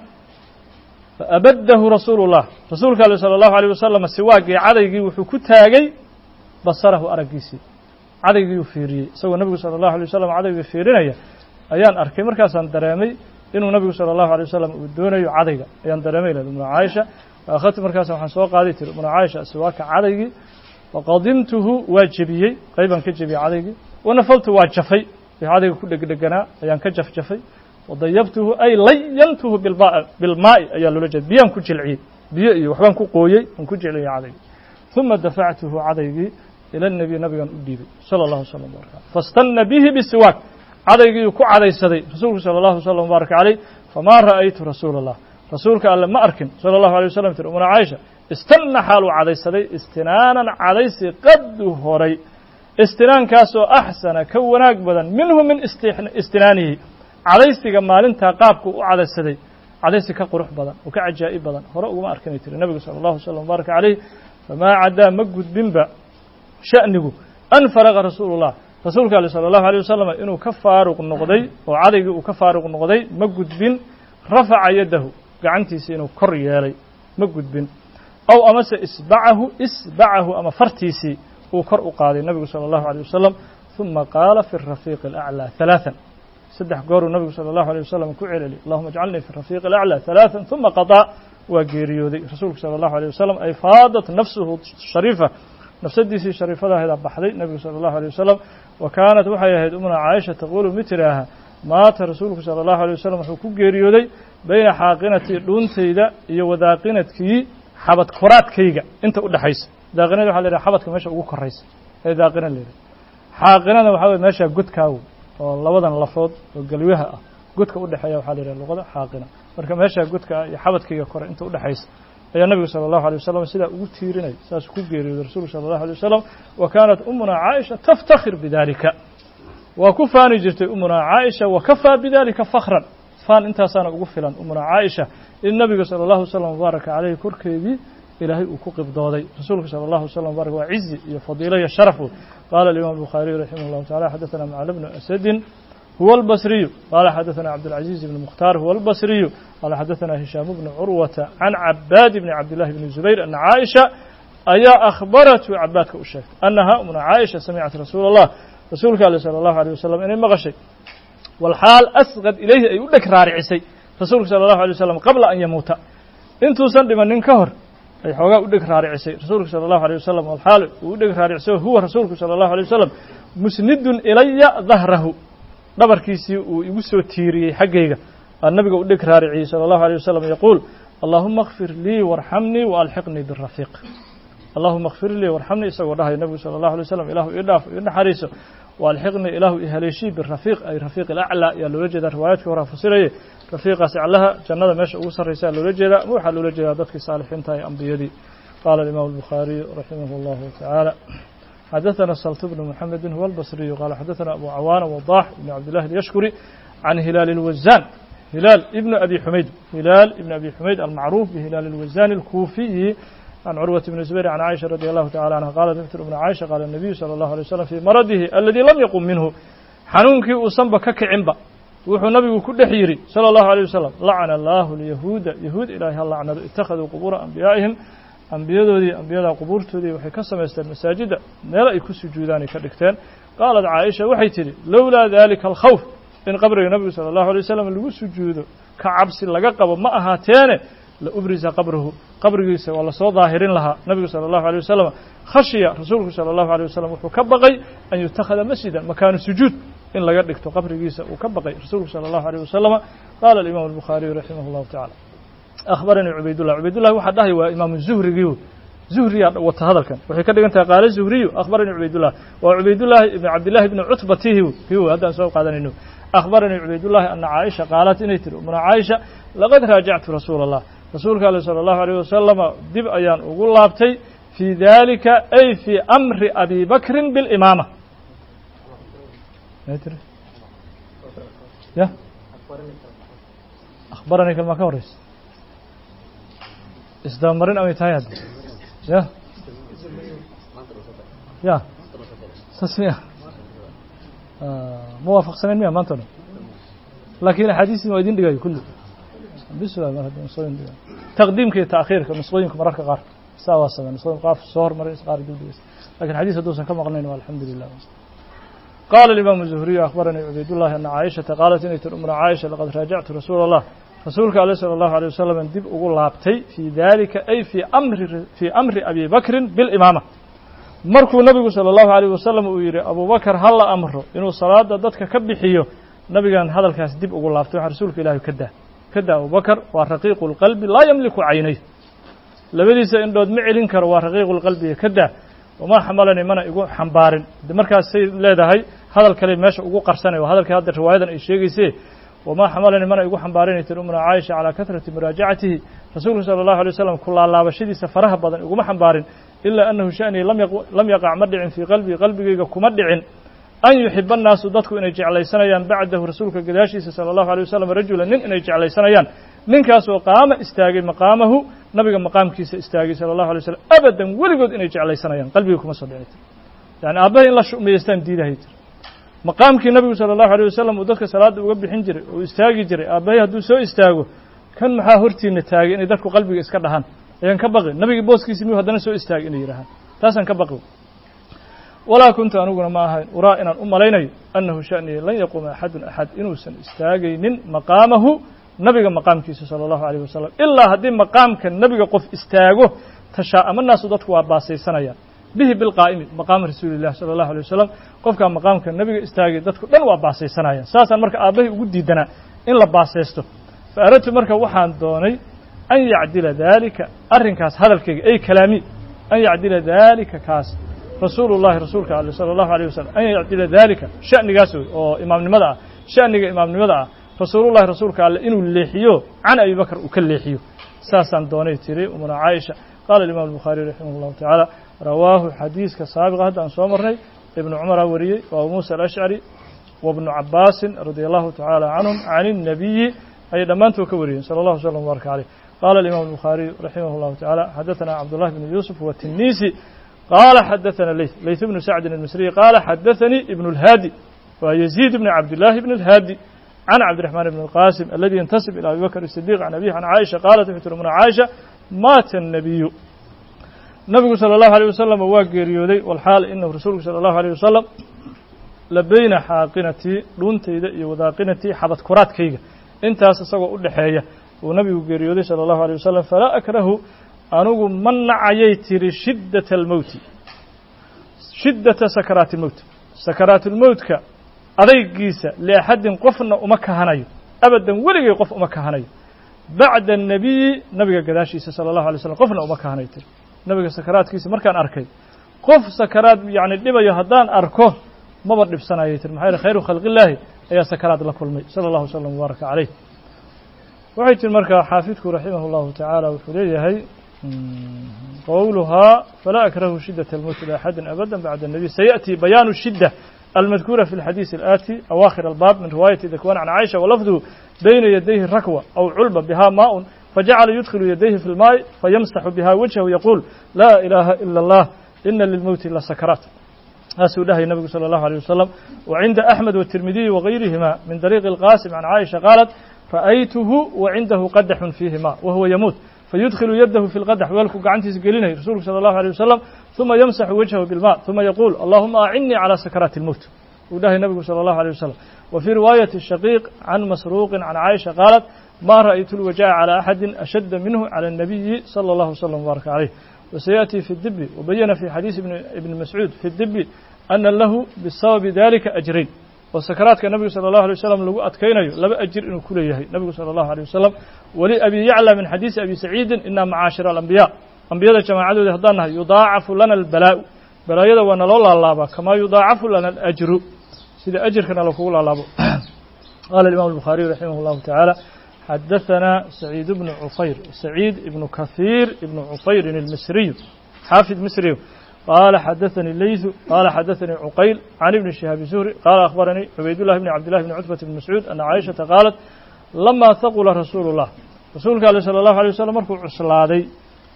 [SPEAKER 1] faabaddahu rasuulu llah rasuulka ale sala allahu alayh wasalam siwaagii cadaygii wuxuu ku taagay basarahu araggiisii cadaygiiuu fiiriyey isagoo nebigu sala allahu alay wasalam cadaygii fiirinaya ayaan arkay markaasaan dareemay inuu nabigu sala allahu alay wasalam uu doonayo cadayga ayaan dareemay lahayd umna caaisha akhadtu markaas waxaan soo qaaday tiri umna caaisha siwaaka cadaygii faqadimtuhu waa jebiyey qaybaan ka jebiyey cadaygii wanafaltu waa jafay wixii cadayga ku dhegdheganaa ayaan ka jafjafay wadayabtuhu ay layantuhu bilba bilmaa'i ayaa loola jeeda biyaan ku jilciyey biyo iyo waxbaan ku qooyey aan ku jilciyey cadaygii uma dafactuhu cadaygii ila nabiy nabigan u dhiibay sala allahu wasalam baraka fastanna bihi bisiwaak cadaygiiuu ku cadaysaday rasuulku sala allahu wasalam mubaaraka caleyh famaa ra'aytu rasuula allah rasuulka alle ma arkin sala allahu alay wasalam tiri umna caaisha istanna xaal uu cadaysaday istinaanan cadaysi qaddu horay istinaankaasoo axsana ka wanaag badan minhu min istinaanihi cadaysiga maalintaa qaabku u cadaysaday cadaysi ka qurux badan oo ka cajaa'ib badan hore uguma arkanay tiri nebigu sala allahu wasalam mubaaraka caleyh famaa caddaa ma gudbinba sha'nigu an faraqa rasuulullah rasuulka ale sala allahu alay wasalam inuu ka faaruq noqday oo cadaygii uu ka faaruq noqday ma gudbin rafaca yaddahu gacantiisii inuu kor yeelay ma gudbin aw amase isbacahu isbacahu ama fartiisii uu kor u qaaday nebigu sala allahu alay wasalam uma qaala fi rafiiqi alaclaa halaatan saddex gooruu nebigu sala allahu alay wasalam ku celeli allahuma ajcalnii fi rafiiqi alaclaa halaatan uma qadaa waa geeriyooday rasuulku sala allahu alay wasalam ay faadat nafsuhu shariifa nafsadiisii shariifadaheeda baxday nebigu sala allahu alay wasalam wa kaanat waxay ahayd umna caaisha taquulu mid tidhaaha maata rasuulku sala allahu alay wasalam wuxuu ku geeriyooday bayna xaaqinatii dhuuntayda iyo wadaaqinadkii xabad koraadkayga inta u dhexaysa daaqinada waxa la yidhaha xabadka meesha ugu koraysa ee daaqina la yidhaha xaaqinada waxaa weye meesha godkaagu oo labadan lafood oo galyaha ah godka u dhexeeya waxaa la yidhaha luqada xaaqina marka meesha godka ah iyo xabadkayga kore inta u dhexaysa ayaa nebigu sala allahu alay wasalam sidaa ugu tiirinay saasuu ku geeriyooday rasuulku sala allahu alay wasalam wa kaanat umuna caaisha taftakhir bidalika waa ku faani jirtay umuna caaisha wa kafaa bidalika fakran faan intaasaana ugu filan umuna caaisha in nebiga sala allahu wasalam mubaaraka caleyhi korkeedii ilaahay uu ku qibdooday rasuulku sala allahu wasalam mubarak waa cizi iyo fadiilo iyo sharaf wey qaala alimaam albukhaariyu raximah llahu tacala xadathana macla bnu asadin huwa albasriyu qaala xadathana cabdilcaziiz ibni mukhtaar huwa albasriyu qaala xadathana hishaamu bnu curwata can cabaad bni cabdillahi bni zubayr ana caaisha ayaa akhbaratu cabaadka u sheegtay annaha umna caaisha samicat rasuula allah rasuulka ale sala allahu alيh wasalam inay maqashay walxaal asqad ilayhi ay u dheg raaricisay rasuulka sala allahu alay wasalam qabla an yamuuta intuusan dhimanin ka hor ay xoogaa u dheg raaricisay rasuulka sala allahu alيh wasalam walxaal uu u dheg raaricisay huwa rasuulku sala allahu alيh wasalam musnidun ilaya dahrahu dhabarkiisii uu igu soo tiiriyey xaggayga aa nabiga u dheg raariciyey sala allahu alيh wasalam yaquul allahuma اkfir lii warxamnii waalxiqnii birafiiq allahuma اkfir lii warxamnii isagoo dhahayo nebigu sala allahu alay wasalam ilahu ii dhaaf ii naxariiso waalxiqnii ilaahu i haleeshii birafiiq ay rafiiq alaclaa ayaa loola jeedaa riwaayaadkii horaa fasirayay rafiiqaas aclaha jannada meesha ugu sarraysaa loola jeedaa ama waxaa loola jeedaa dadkii saalixiinta ee ambiyadii qaala alimaam albukhaariyu raximah allahu tacaala xadaثana salt bnu mxamedi huwa albasriyu qaala xadaثana abu cawaana wadax ibn cabdillahi alyashkuri can hilaal اlwazan hilaal ibn abi xumayd hilaal ibn abi xumayd almacruuf bihilaal اlwazani اlkuufiyi can curwat bni zubayr can caaisha radi allahu tacala canha qalat daftir ibna caaisha qaala الnabiyu salى allahu alay wasalam fii maradihi aladii lam yaqum minhu xanuunkii uusanba ka kicinba wuxuu nabigu ku dhex yidhi salى allahu alيyه wasalam lacana allahu lyahuuda yahuud ilaahay ha lacnado ittakhaduu qubuura anbiyaa'ihim ambiyadoodii ambiyada qubuurtoodii waxay ka samaysteen masaajida meelo ay ku sujuudaan ay ka dhigteen qaalat caaisha waxay tidhi lowlaa dalika alkhawf in qabriga nabigu sala allahu alay wasalam lagu sujuudo ka cabsi laga qabo ma ahaateene la ubrisa qabrahu qabrigiisa waa lasoo daahirin lahaa nabigu sala allahu alay wasalam khashiya rasuulku sala allahu alay wasalam wuxuu ka baqay an yutakhada masjidan makaanu sujuud in laga dhigto qabrigiisa uu ka baqay rasuulku sala allahu alيh wasalama qaala alimaam albukhaariyu raximah allahu tacala akhbaranii cubaydullah cubaydullah waxaa dhahay waa imaamu zuhrigii zuhriyaa wata hadalkan waxay ka dhigan tahay qaala zuhriyu akhbaranii cubaydullah waa cubaydullahi ibn cabdillahi ibni cutbatihi hiw haddaan soo qaadanayno akhbaranii cubaydullahi ana caaisha qaalat inay tiri umna caaisha laqad raajactu rasuula allah rasuulka ale sala allahu alيh wasalama dib ayaan ugu laabtay fii dalika ay fii amri abi bakrin bilimaama ya akhbaranii kalmaa ka horeysa isdamarin amay tahay hadda ya ya tasmiya muwaafaqsanayn miya maanta dhan laakiin axaadiistii waa idin dhigayo kulli biswaa mar hadda nusooyin dhigayo taqdiimka iyo ta'khiirka nusqooyinku mararka qaar saa waa sameen nusqooyin qaar soo hormaray qaar dib dhigaysa lakin xadiis hadduusan ka maqnayn waa alxamdulilah qaala alimaamu zuhriyu akhbaranii cubaydullahi ana caaishata qaalat inay tir umna caaisha laqad raajactu rasuula allah rasuulka ale sala allahu alay wasalam dib ugu laabtay fii dalika ay fii amri fii amri abi bakrin bilimaama markuu nabigu sala allahu alayh wasalam uu yidhi abubakar ha la amro inuu salaada dadka ka bixiyo nabigan hadalkaas dib ugu laabtay waxaa rasuulka ilahi ka daa ka daa abubakar waa raqiiqu lqalbi laa yamliku caynay labadiisa indhood ma celin karo waa raqiiqu lqalbiga ka daa wamaa xamalani mana igu xambaarin de markaasay leedahay hadal kale meesha ugu qarsanay waa hadalkii hadda riwaayadan ay sheegaysee wamaa xamalani mana igu xambaarinay tir umna caaisha calaa kahrati muraajacatihi rasuulku sala allahu alay wasalam ku laalaabashadiisa faraha badan iguma xambaarin ilaa annahu sha'nii lam yaqac ma dhicin fii qalbii qalbigayga kuma dhicin an yuxiba annaasu dadku inay jeclaysanayaan bacdahu rasuulka gadaashiisa sala allahu alay wasalam rajula nin inay jeclaysanayaan ninkaasoo qaama istaagay maqaamahu nabiga maqaamkiisa istaagay sala allahu alay wasalam abadan weligood inay jeclaysanayaan qalbiga kuma soo dhici tir yani aabbahay in la shumayeystaan diidahay tir maqaamkii nabigu sala allahu alay wasalam uu dadka salaadda uga bixin jiray oo istaagi jiray aabbahay hadduu soo istaago kan maxaa hortiina taagay inay dadku qalbiga iska dhahaan ayaan ka baqi nabigii booskiisi miyuu haddana soo istaagay inay yidhahaan taasaan ka baqi walaa kuntu aniguna ma ahayn uraa inaan u malaynayo annahu sha'nii lan yaquuma axadun axad inuusan istaagaynin maqaamahu nabiga maqaamkiisa sala allahu alayh wasalam ilaa haddii maqaamka nebiga qof istaago tashaa'ama naasu dadku waa baasaysanayaan bihi bilqaa'imi maqaama rasuulillahi sala allahu alay wasalam qofkaa maqaamka nebiga istaagay dadku dhan waa baasaysanayaan saasaan marka aabbahay ugu diidanaa in la baasaysto fa aradtu marka waxaan doonay an yacdila daalika arrinkaas hadalkayga ay kalaami an yacdila daalika kaas rasuulu llahi rasuulka ale sala allahu alayh wasalam an yacdila daalika sha'nigaas wey oo imaamnimada ah sha'niga imaamnimada ah rasuulullahi rasuulka alle inuu leexiyo can abi bakr uu ka leexiyo saasaan doonay tiri umuna caaisha qaala imam الbukhaariي raximah اllahu tacaala rawaahu xadiiska saabiqa hadda aan soo marnay ibnu cumara wariyey wa abu muusa alashcari wa bnu cabaasin radia allahu tacaala canhum can الnabiyi ayay dhammaantood ka wariyeen salى اllahu slm wbaaraka caleyh qaala imam الbukhaariyu raximah اllahu tacaala xadaثana cabdullahi bn yuusuf watinisi qaala xadaثana leyth leyth bnu sacdin almisriyi qaala xadaثanii ibn اlhaadi waa yaziid bn cabdillahi bn اlhaadi عن عبد الرحمن بن القاسم الذي ينتسب إلى أبي بكر الصديق عن أبيه عن عائشة قالت وحتر من عائشة مات النبي نبي صلى الله عليه وسلم واقريودي والحال إنه رسولك صلى الله عليه وسلم لبين حاقنتي لونتي وذاقنتي حبت كرات كيغا انت أساسا أقول حاجة ونبي قريودي صلى الله عليه وسلم فلا أكره أنه منع يتر شدة الموت شدة سكرات الموت سكرات الموت ك adaygiisa liaxadin qofna uma kahanayo abadan weligay qof uma kahanayo bacda الnabiyi nabiga gadaashiisa salى الlahu alay slam qofna uma kahanayo tir nabiga sakaraadkiisa markaan arkay qof sakaraad yani dhibayo haddaan arko maba dhibsanayay tir maxaa yeele khayru khalqi illaahi ayaa sakaraad la kulmay salى اllahu slm wbaaraka caleyh waxay tir markaa xaafidku raximah اllahu tacaala wuxuu leeyahay qowluhaa falaa akrahu shidaة اlmowt liaxadin abada bacda الnabiy sayaأtii bayaanu shidة المذكورة في الحديث الآتي أواخر الباب من رواية ذكوان عن عائشة ولفظه بين يديه ركوة أو علبة بها ماء فجعل يدخل يديه في الماء فيمسح بها وجهه ويقول لا إله إلا الله إن للموت لسكرات أسأل الله النبي صلى الله عليه وسلم وعند أحمد والترمذي وغيرهما من طريق القاسم عن عائشة قالت رأيته وعنده قدح فيه ماء وهو يموت فيدخل يده في القدح ويلكو قعنتي سجلينه رسولك صلى الله عليه وسلم ثم يمسح وجهه بالماء ثم يقول اللهم أعني على سكرات الموت وده النبي صلى الله عليه وسلم وفي رواية الشقيق عن مسروق عن عائشة قالت ما رأيت الوجاع على أحد أشد منه على النبي صلى الله عليه وسلم وبارك عليه وسيأتي في الدب وبين في حديث ابن, ابن مسعود في الدب أن له بالصواب ذلك أجرين والسكرات كالنبي صلى الله عليه وسلم لو أتكينيو لما أجر إنه كل يهي النبي صلى الله عليه وسلم ولأبي يعلى من حديث أبي سعيد إن معاشر الأنبياء أنبياء جماعة هدانها يضاعف لنا البلاء بلايا وانا لولا الله كما يضاعف لنا الأجر سيد أجر كان لكول الله قال الإمام البخاري رحمه الله تعالى حدثنا سعيد بن عفير سعيد بن كثير بن عفير المصري حافظ مصري قال حدثني الليث قال حدثني عقيل عن ابن شهاب الزهري قال أخبرني عبيد الله بن عبد الله بن عتبة بن مسعود أن عائشة قالت لما ثقل رسول الله رسولك صلى الله عليه وسلم مركو عسلادي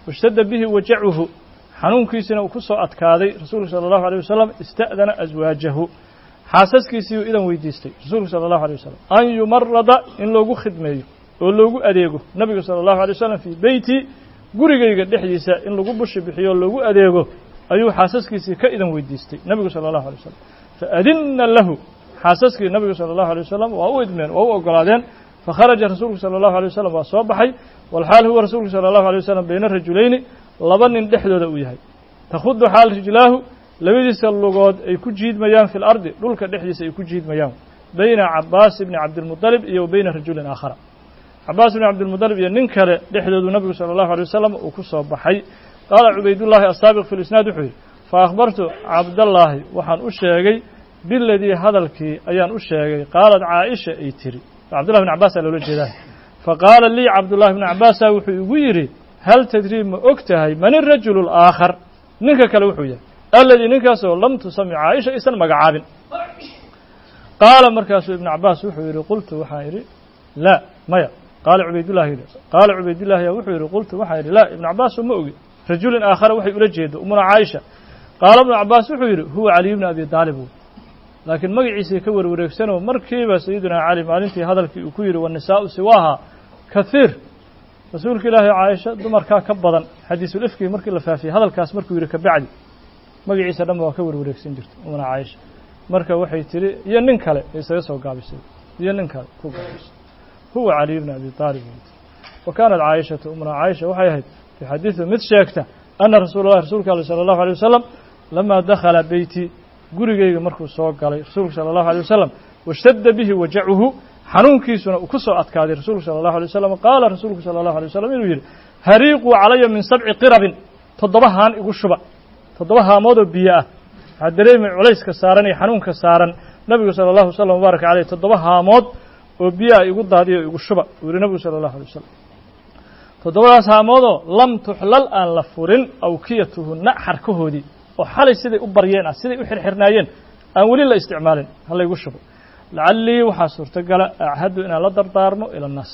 [SPEAKER 1] washtadda bihi wajacuhu xanuunkiisina uu ku soo adkaaday rasuulku sala allahu alayh wasalam ista'dana aswaajahu xaasaskiisii uu idan weydiistay rasuulku sala allahu alayh wasalam an yumarada in loogu khidmeeyo oo loogu adeego nabiga sala allahu alay wasalam fii beyti gurigayga dhexdiisa in lagu bushi bixiyo o loogu adeego ayuu xaasaskiisii ka idan weydiistay nabigu sala allahu alay wasalam faadinna lahu xaasaskii nabigu sala allahu alay wasalam waa u idmeen waa u ogolaadeen fakharaja rasuulku sala allahu alay wasalam waa soo baxay walxaal huwa rasuulku sala allahu alay wasalam bayna rajulayni laba nin dhexdooda uu yahay takhudu xaal rijlaahu labadiisa lugood ay ku jiidmayaan fi lardi dhulka dhexdiisa ay ku jiidmayaan bayna cabaas ibni cabdilmuطalib iyo wa bayna rajulin aakhara cabaas ibni cabdilmuطalib iyo nin kale dhexdoodu nabigu sala allahu alay wasalam uu ku soo baxay qaala cubaydullaahi asaabiq fi lisnaad wuxuu yidhi fa akhbartu cabdallaahi waxaan u sheegay biladii hadalkii ayaan u sheegay qaalad caaisha ay tiri cabdullahi bn cabaasaa loola jeedaa faqaala lii cabdullahi bni cabaasaa wuxuu igu yidhi hal tadrii ma og tahay man irajulu alaakhar ninka kale wuxuu yahay alladii ninkaasoo lam tusami caaisha aysan magacaabin qaala markaasuu ibnu cabaas wuxuu yidhi qultu waxaan idhi laa maya qaala cubaydullahi yidhi qaala cubaydullahi wuxuu yidhi qultu waxaan idhi laa ibnu cabaaso ma ogi rajulin aakhara waxay ula jeedo umuna caaisha qaala ibnu cabaas wuxuu yidhi huwa caliy bni abi daalib laakiin magaciisii ka warwareegsanoo markiiba sayidunaa cali maalintii hadalkii uu ku yidhi wanisaa'u siwaaha kahiir rasuulka ilaahay caaisha dumarkaa ka badan xadiisulifkii markii la faafiyey hadalkaas markuu yidhi kabacdi magaciisa dhanba waa ka warwareegsan jirta umuna caaisha marka waxay tidhi iyo nin kale isaga soo gaabisay iyo nin kale ku gaabisay huwa caliy bni abi aalib wa kaanat caaishatu umuna caaisha waxay ahayd fii xadiidu mid sheegta ana rasuula llahi rasuulka ale sala allahu alay wasalam lamaa dakhala beyti gurigayga markuu soo galay rasuulku sala allahu alay wasalam washtadda bihi wajacuhu xanuunkiisuna uu ku soo adkaaday rasuulku sala allahu alay wasalam qaala rasuulku sala allahu alay wasalam inuu yidhi hariiquu calaya min sabci qirabin toddoba haan igu shuba toddoba haamoodoo biyo ah waxaa dareemay culayska saaran iyo xanuunka saaran nabigu sala allahu wasalam mubaaraka caleyh toddoba haamood oo biyo ah igu daadiyo igu shuba uu yihi nabigu sala allahu alay wasalam toddobadaas haamoodoo lam tuxlal aan la furin awkiyatuhunna xarkahoodii oo xalay siday u baryeen ah siday u xirxirnaayeen aan weli la isticmaalin ha laygu shubo lacallii waxaa suurtogala achaddu inaan la dardaarmo ila annaas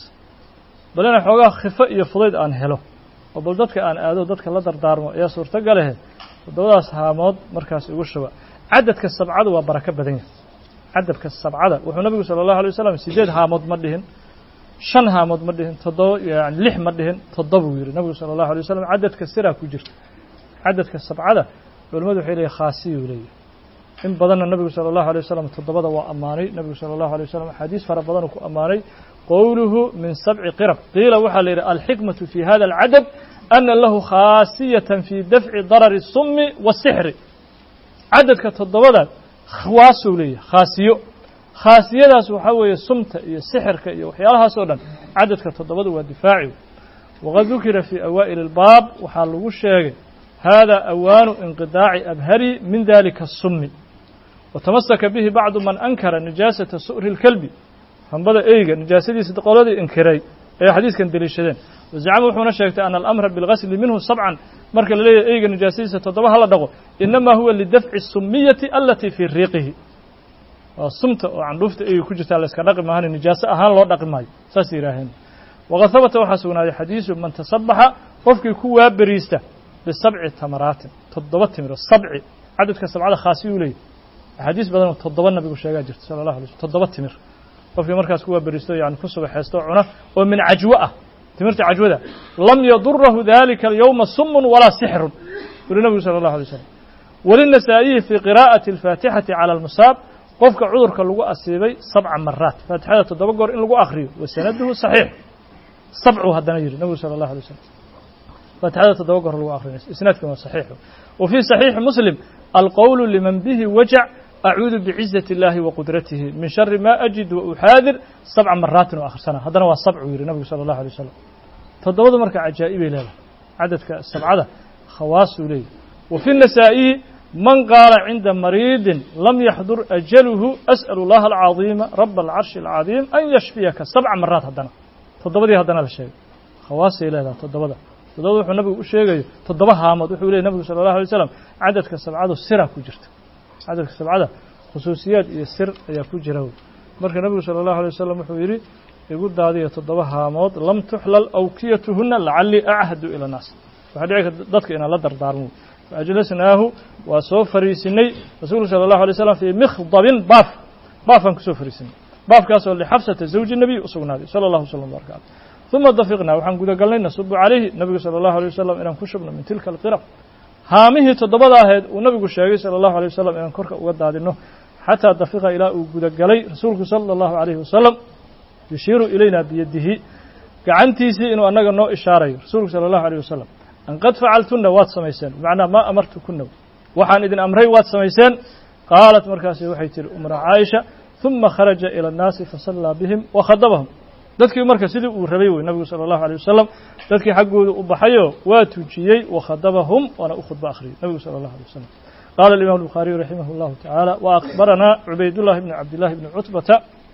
[SPEAKER 1] bal inaan xoogaa khifo iyo fudayd aan helo oo bal dadka aan aado dadka la dardaarmo ayaa suurtogalehe toddobadaas haamood markaas igu shuba cadadka sabcadu waa barako badan yahay cadadka sabcada wuxuu nabigu sala allahu alay wasalam sideed haamood ma dhihin shan haamood ma dhihin toddoba yani lix ma dhihin toddobuu yidhi nabigu sala allahu alay wasalam cadadka siraa ku jirta cadadka sabcada culimadu waxay leeyahy khaasiyuu leeyahay in badanna nabigu sala allahu alay wasalam toddobada waa ammaanay nabigu sala allahu alay wasalam axaadiis fara badanuu ku ammaanay qowluhu min sabci qirab qiila waxaa la yidhi alxikmatu fi hada alcadad ana lahu khaasiyatan fi dafci darari الsumi waالsixri cadadka toddobada khawaasuu leeyahay khaasiyo khaasiyadaas waxaa weeye sumta iyo sixirka iyo waxyaalahaas oo dhan cadadka toddobada waa difaaci waqad dukira fii awaa'ili اlbaab waxaa lagu sheegay hada awaanu inqidaaci abhari min dalika الsumi watamasaka bihi bacdu man ankara nijaasata su'ri اlkelbi hambada eyga nijaasadiisa qoladii inkiray ayay xadiiskan deliishadeen wazacama wuxuuna sheegtay ana alamra bilgasli minhu sabcan marka la leeyahay eyga nijaasadiisa toddoba hala dhaqo inamaa huwa lidafci الsumiyati alatii fii riiqihi waa sumta oo candhuufta eyga ku jirtaa la iska dhaqi maahane nijaaso ahaan loo dhaqi maayo saas yidhaaheen waqad habata waxaa sugnaaday xadiisu man tasabaxa qofkii ku waaberiista bisabci tamaraatin toddoba timiro sabci cadadka sabcada khaasiyuu leeyahy axaadiis badanoo toddoba nabigu sheegaa jirta sala allahu alay slm toddoba timir qofkii markaas ku waaberiisto yani ku subaxaysto cuna oo min cajwo ah timirta cajwada lam yadurahu dalika alyawma sumun walaa sixrun uri nabigu sala allahu alay slam walinasaa'iyi fii qiraa'ati alfaatixati cala almusaab qofka cudurka lagu asiibay sabca maraat faatixada toddoba goor in lagu akriyo wa sanaduhu saxiix sabcuu haddana yidhi nabigu sala allahu alay slam faatixada toddoba goor lagu akrinayso isnaadkan waa saxiixu wa fii saxiixi muslim alqowlu liman bihi wajac acuudu bicizati اllahi wa qudratihi min shari ma ajid wa uxaadir sabca maraatin oo akhrisana haddana waa sabcuu yidhi nabigu sala allahu alay wasalam toddobadu marka cajaa'ibay leedahay cadadka sabcada khawaasuu leeyahy wa fi nasaa'iyi man qaala cinda mariidin lam yaxdur ajaluhu as'alu اllaha alcaظiima raba alcarshi alcadiim an yashfiyaka sabca maraat haddana toddobadii haddana la sheegay khawaasay leedahay toddobada toddobada wuxuu nabigu u sheegayo toddoba haamood wuxuu leeyay nabigu sala allahu alay wasalam cadadka sabcadu siraa ku jirta cadadka sabcada khusuusiyaad iyo sir ayaa ku jira marka nabigu sala allahu alay wasalam wuxuu yidhi igu daadiya toddoba haamood lam tuxlal awkiyatuhunna lacallii achadu ila naas وحديك ضدك إن الله دردارمو فأجلسناه وسوف فريسني رسول صلى الله عليه وسلم في مخضب باف بافا كسوف فريسني باف كاسو لحفصة زوج النبي أصغنا صلى الله عليه وسلم وبركاته ثم ضفقنا وحن قد قلنا نصب عليه النبي صلى الله عليه وسلم إن كشبنا من تلك القرب هامه تضبط هاد والنبي الشافعي صلى الله عليه وسلم إن كرك وقد إنه حتى ضفق إلى قد قلي رسولك صلى الله عليه وسلم يشير إلينا بيده كعنتيسي إنه أنك نو إشارة رسولك صلى الله عليه وسلم أن قد فعلتن وات سميسان معنى ما أمرتكن وحان إذن أمري وات سميسان قالت مركاسي وحيتر أمر عائشة ثم خرج إلى الناس فصلى بهم وخضبهم dadkii marka sidii uu rabay way nabiga sallallahu alayhi wasallam dadkii xaqooda u baxayo waa tuujiyay وخضبهم وانا اخذ باخري nabiga sallallahu alayhi wasallam قال الإمام البخاري رحمه الله تعالى وأخبرنا عبيد الله بن عبد الله بن عتبة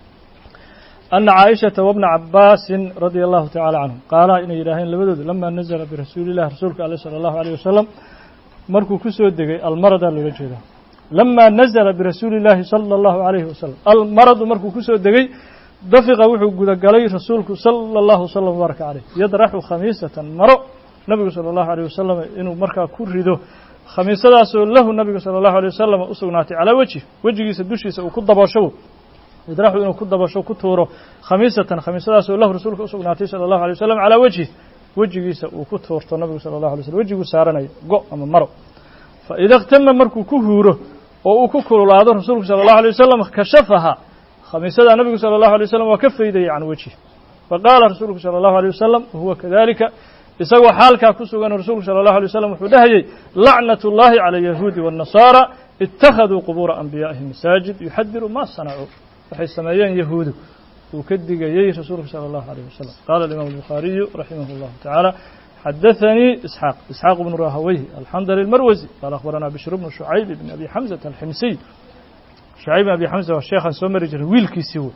[SPEAKER 1] أن عائشة وابن عباس رضي الله تعالى عنهم قال إن إلهين لبدود لما نزل برسول الله رسولك عليه صلى الله عليه وسلم مركو كسو دغي المرض لوجهه لما نزل برسول الله صلى الله عليه وسلم المرض مركو كسو دغي دفق وحو غدغلي رسولك صلى الله وسلم وبارك عليه يدرح خميسة مرو نبي صلى الله عليه وسلم إنه مركا كريدو خميسداس له النبي صلى الله عليه وسلم أسغناتي على وجهه وجهيسا دشيسا uu ku dabasho idraaxu inuu ku dabasho ku tuuro khamiisatan khamiisadaas oo lahu rasuulka u sugnaatay sallallahu alayhi wasallam ala wajhi wajigiisa uu ku tuurto nabiga sallallahu alayhi wasallam wajigu saaranay go ama maro fa idha tamma markuu ku huuro oo uu ku kululaado rasuulka sallallahu alayhi wasallam kashafaha khamiisada nabiga sallallahu alayhi wasallam waa ka fayday aan wajhi faqala rasuulka sallallahu alayhi wasallam huwa kadhalika isagoo xaalka ku sugan rasuulka sallallahu alayhi wasallam wuxuu dhahayay la'natullahi ala yahuudi wan nasara ittakhadhu qubur anbiya'ihim masajid yuhaddiru ma sana'u waxay sameeyeen yahuudu uu ka digayay rasuulka sallallahu alayhi wasallam qala al-imam al-bukhari rahimahullah ta'ala حدثني إسحاق إسحاق بن راهويه الحنظلي المروزي قال أخبرنا بشر بن شعيب بن أبي حمزة الحمصي شعيب بن أبي حمزة والشيخ سومرج ويل كيسيو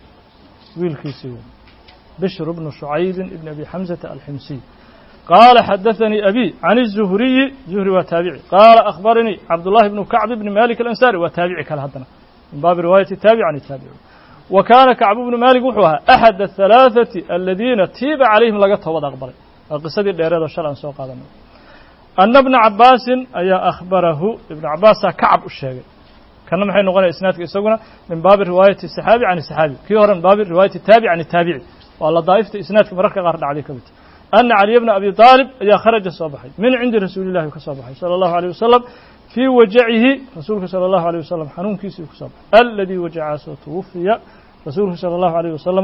[SPEAKER 1] ويل كيسيو بشر بن شعيب بن أبي حمزة الحمصي قال حدثني أبي عن الزهري زهري وتابعي قال أخبرني عبد الله بن كعب بن مالك الأنصاري وتابعي كالهدنا من باب رواية التابع عن التابع وكان كعب بن مالك وحوها أحد الثلاثة الذين تيب عليهم لقطه وضغبري القصة دي ديريد الشرع سوق هذا أن ابن عباس أي أخبره ابن عباس كعب الشيخ كان محي نقول إسنادك إساقنا من باب رواية السحابي عن السحابي كيورا من باب رواية التابع عن التابعي والله ضايفت إسنادك مركة غارد عليك بيت أن علي بن أبي طالب أي خرج الصباحي من عند رسول الله كصباحي صلى الله عليه وسلم في وجعه رسولك صلى الله عليه وسلم حنون كيسي كصباح الذي وجعه توفي رسولك صلى الله عليه وسلم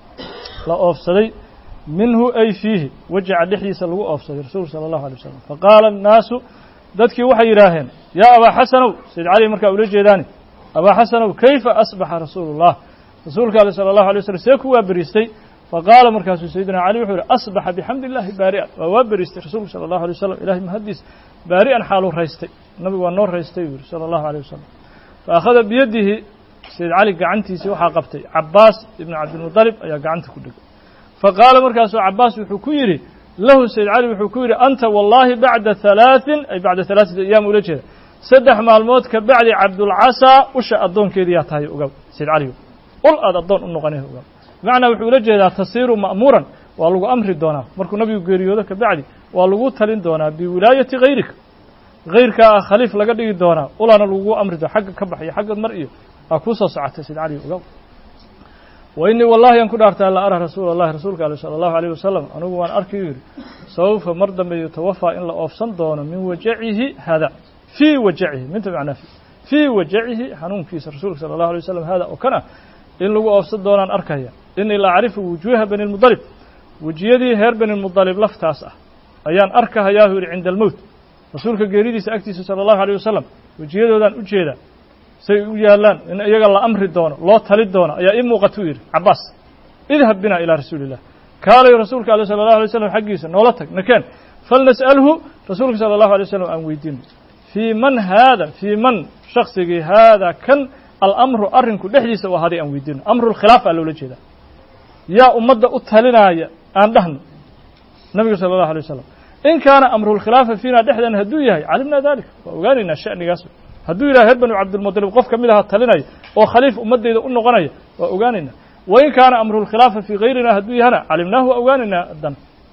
[SPEAKER 1] لا أفسدي منه أي فيه وجع لحيس لو أفسد رسول صلى الله عليه وسلم فقال الناس ذاتك وحي راهن يا أبا حسن سيد علي مركا أولي جيداني أبا حسن كيف أصبح رسول الله رسولك صلى الله عليه وسلم سيكوا بريستي فقال مركز سيدنا علي وحول أصبح بحمد الله بارئا ووابريستي رسولك صلى الله عليه وسلم إلهي مهدس بارئا حاله ريستي النبي والنور ريستي صلى الله عليه وسلم فأخذ بيده سيد علي قعنتي سوحا قبتي عباس ابن عبد المطلب أي قعنت كله فقال مركز عباس وحكيري له سيد علي وحكيري أنت والله بعد ثلاث أي بعد ثلاثة أيام ولجه سدح مع الموت كبعد عبد العسى وش أضون كيدياتها أقول سيد علي قل أضون أنه غنيه أقول معنى وحولجه تصير مأمورا والله أمر دونا مركو نبي غيريوده كبعد والله تلين دونا بولاية غيرك غيرك خليف لقد دونا ولا لو أمر ده حق كبحي حق المرئي أكوسا ساعة سيد علي وقال وإني والله ينكر أرتى لا أرى رسول الله رسولك صلى الله عليه وسلم أنا وأن أركير سوف مرضا يتوفى إن لا أفصل دونا من وجعه هذا في وجعه من تبعنا في في وجعه حنون كيس رسولك صلى الله عليه وسلم هذا وكان إن لو أفصل دونا أركيا إني لا أعرف وجوه بني المضلب وجيدي هير بني المضلب لفتاسة أيان أركها ياهوري عند الموت رسولك قريدي سأكتس صلى الله عليه وسلم وجيدو دان أجيدا سيقولان إن يقال أمر الدونة لا تلد دونة يا إمو قتوير عباس اذهب بنا إلى رسول الله قال رسولك صلى الله عليه وسلم حقيسا نولتك نكان فلنسأله رسولك صلى الله عليه وسلم أن ويدين في من هذا في من شخصي هذا كان الأمر أرنك لحديث وهذه أن ويدين أمر الخلافة الأولى جدا يا أمد أتهلنا يا أن دهن النبي صلى الله عليه وسلم إن كان أمر الخلافة فينا دحدا هدوية علمنا ذلك وقالنا الشأن ياسو هدو إلى هربن عبد المطلب قف كملها تلنا وخليف أمد إذا أنه غنية وقالنا وإن كان أمر الخلافة في غيرنا هدوية هنا علمناه وقالنا الدم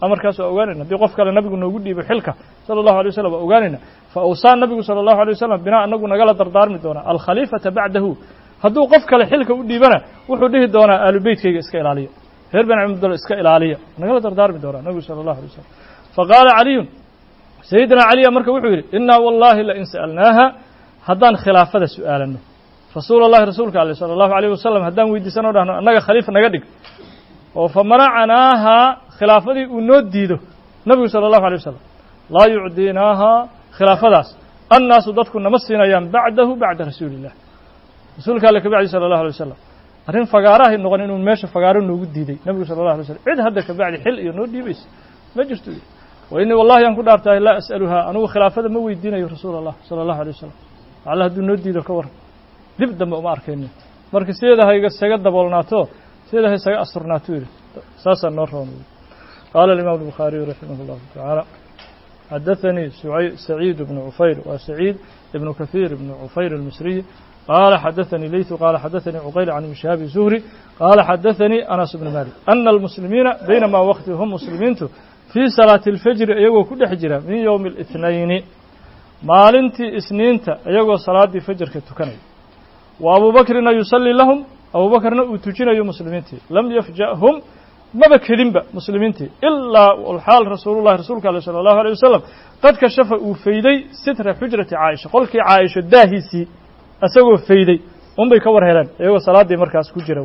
[SPEAKER 1] amarkaas waa ogaanayna haddii qof kale nabigu noogu dhiibo xilka sala allahu alay wasalam waa ogaanayna fa awsaa nabigu sala allahu alay wasalam binaa anagu nagala dardaarmi doonaa alkhaliifata bacdahu hadduu qof kale xilka u dhiibana wuxuu dhihi doonaa aalu beytkayga iska ilaaliya reer bani cabdillah iska ilaaliya nagala dardaarmi doonaa nabigu sala allahu alay wasalam faqaala caliyun sayidina caliya marka wuxuu yidhi innaa wallahi lain sa'alnaaha haddaan khilaafada su'aalanno rasuul allahi rasuulka ale sala allahu alayh wasalam haddaan weydiisano dhahno annaga khaliifa naga dhig oo fa manacanaahaa khilaafadii uu noo diido nabigu sala allahu alay wasalam laa yucdiinaahaa khilaafadaas annaasu dadku nama siinayaan bacdahu bacda rasuuli illah rasuulka alle kabacdi sala allahu alay wasalam arrin fagaarahay noqon inuu meesha fagaaro noogu diiday nabigu sala allahu alay wasalam cid hadda kabacdi xil iyo noo dhiibaysa ma jirto wa innii wallahi aan ku dhaartahay laa as'aluhaa anugu khilaafada ma weydiinayo rasuul allah sala allahu alay wasalam alla hadduu noo diido ka waran dib dambe uma arkayno marka sideeda ha isaga daboolnaato sideeda ha isaga asturnaato yidhi saasaa noo roon qaala alimaam albukhaariyu raximah llahu tacaala xadaثanii saciid bnu cufayr waa saciid ibnu kahiir ibnu cufayr almisriy qaala xadaثanii leytu qaala xadaثanii cuqayl can ibni shihaabi zuhri qaala xadaثanii anas bnu malik ana almuslimiina baynamaa waqti hum muslimiintu fii salaati اlfajri iyagoo ku dhex jira min yowmi اlithnayni maalintii isniinta iyagoo salaaddii fajarka tukanaya wa abuu bakrina yusallii lahum abuu bakrna uu tujinayo muslimiintii lam yafja'hum maba kelinba muslimiintii ilaa alxaal rasuulullahi rasuulka ale sala allahu alay wasalam qad kashafa uu fayday sitra xujrati caaisha qolkii caaisha daahiisii isagoo fayday unbay ka war heleen iyagoo salaaddii markaas ku jira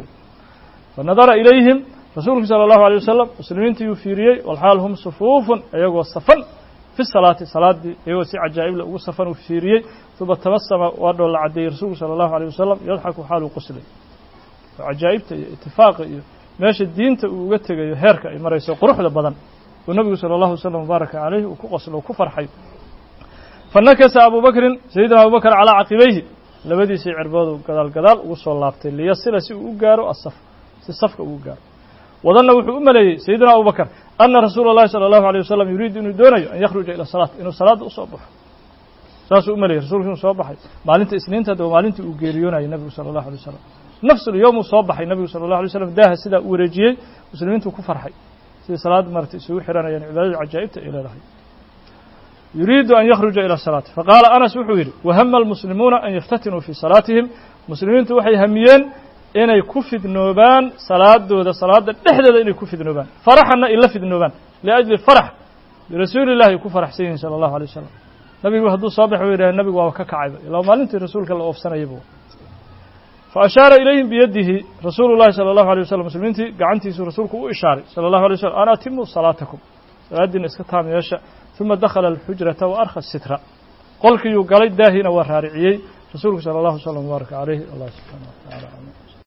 [SPEAKER 1] fa nadara ilayhim rasuulku sala allahu alay wasalam muslimiintii uu fiiriyey walxaal hum sufuufun iyagoo safan fi salaati salaaddii iyagoo si cajaa'ibla ugu safan uu fiiriyey uma tabasama waa dhoo la caddeeyey rasuulku sala allahu alay wasalam yadxaku xaaluu qoslay oo cajaa'ibta iyo itifaaqa iyo meesha diinta uu uga tegayo heerka ay marayso quruxda badan uu nabigu sala allahu wasalam mubaaraka calayhi uu ku qoslo uu ku farxay fa nakasa abuu bakrin sayidina abuu bakr calaa caqibayhi labadiisii cirboodu gadaal gadaal ugu soo laabtay liyasila si uu u gaaro asaf si safka ugu gaaro wadanna wuxuu u maleeyey sayidina abuu bakr ana rasuula اllahi salى allahu alيه wasalam yuriidu inuu doonayo an yakhruja ila salaat inuu salaadda usoo baxo saasuu u maleeyey rasulku inuu soo baxay maalinta isniinta hadda waa maalintii uu geeriyoonayay nabigu sala allahu alay wasalam nafsulyowm uu soo baxay nabigu sala allahu alay slam daaha sidaa u wareejiyey muslimiintuu ku farxay sidai salaad maratay isugu xiranayaan cibaadada cajaa'ibta ay leedahay yuriidu an yakhruja ila salaati faqaala anas wuxuu yidhi wahama almuslimuuna an yaftatinuu fii salaatihim muslimiintu waxay hamiyeen inay ku fidnoobaan salaadooda salaada dhexdeeda inay ku fidnoobaan faraxanna ay la fidnoobaan liajli farax birasuuli illahi ay ku faraxsan yihiin sala allahu alay wasalam nabigu hadduu soo baxay way yidhahdeen nabigu waaba ka kacayba ilaa maalintii rasuulka la oofsanayaba fa ashaara ilayhim biyadihi rasuulu llahi sala allahu alay wasalam muslimiintii gacantiisuu rasuulku u ishaaray sala allahu alay wasalam an atimuu salaatakum salaadiina iska taam yeesha uma dakhala alxujrata wa arkha sitra qolkiiyuu galay daahiina waa raariciyey rasuulku sala allahu wasalam mubaaraka calayhi allah subxaana wa tacala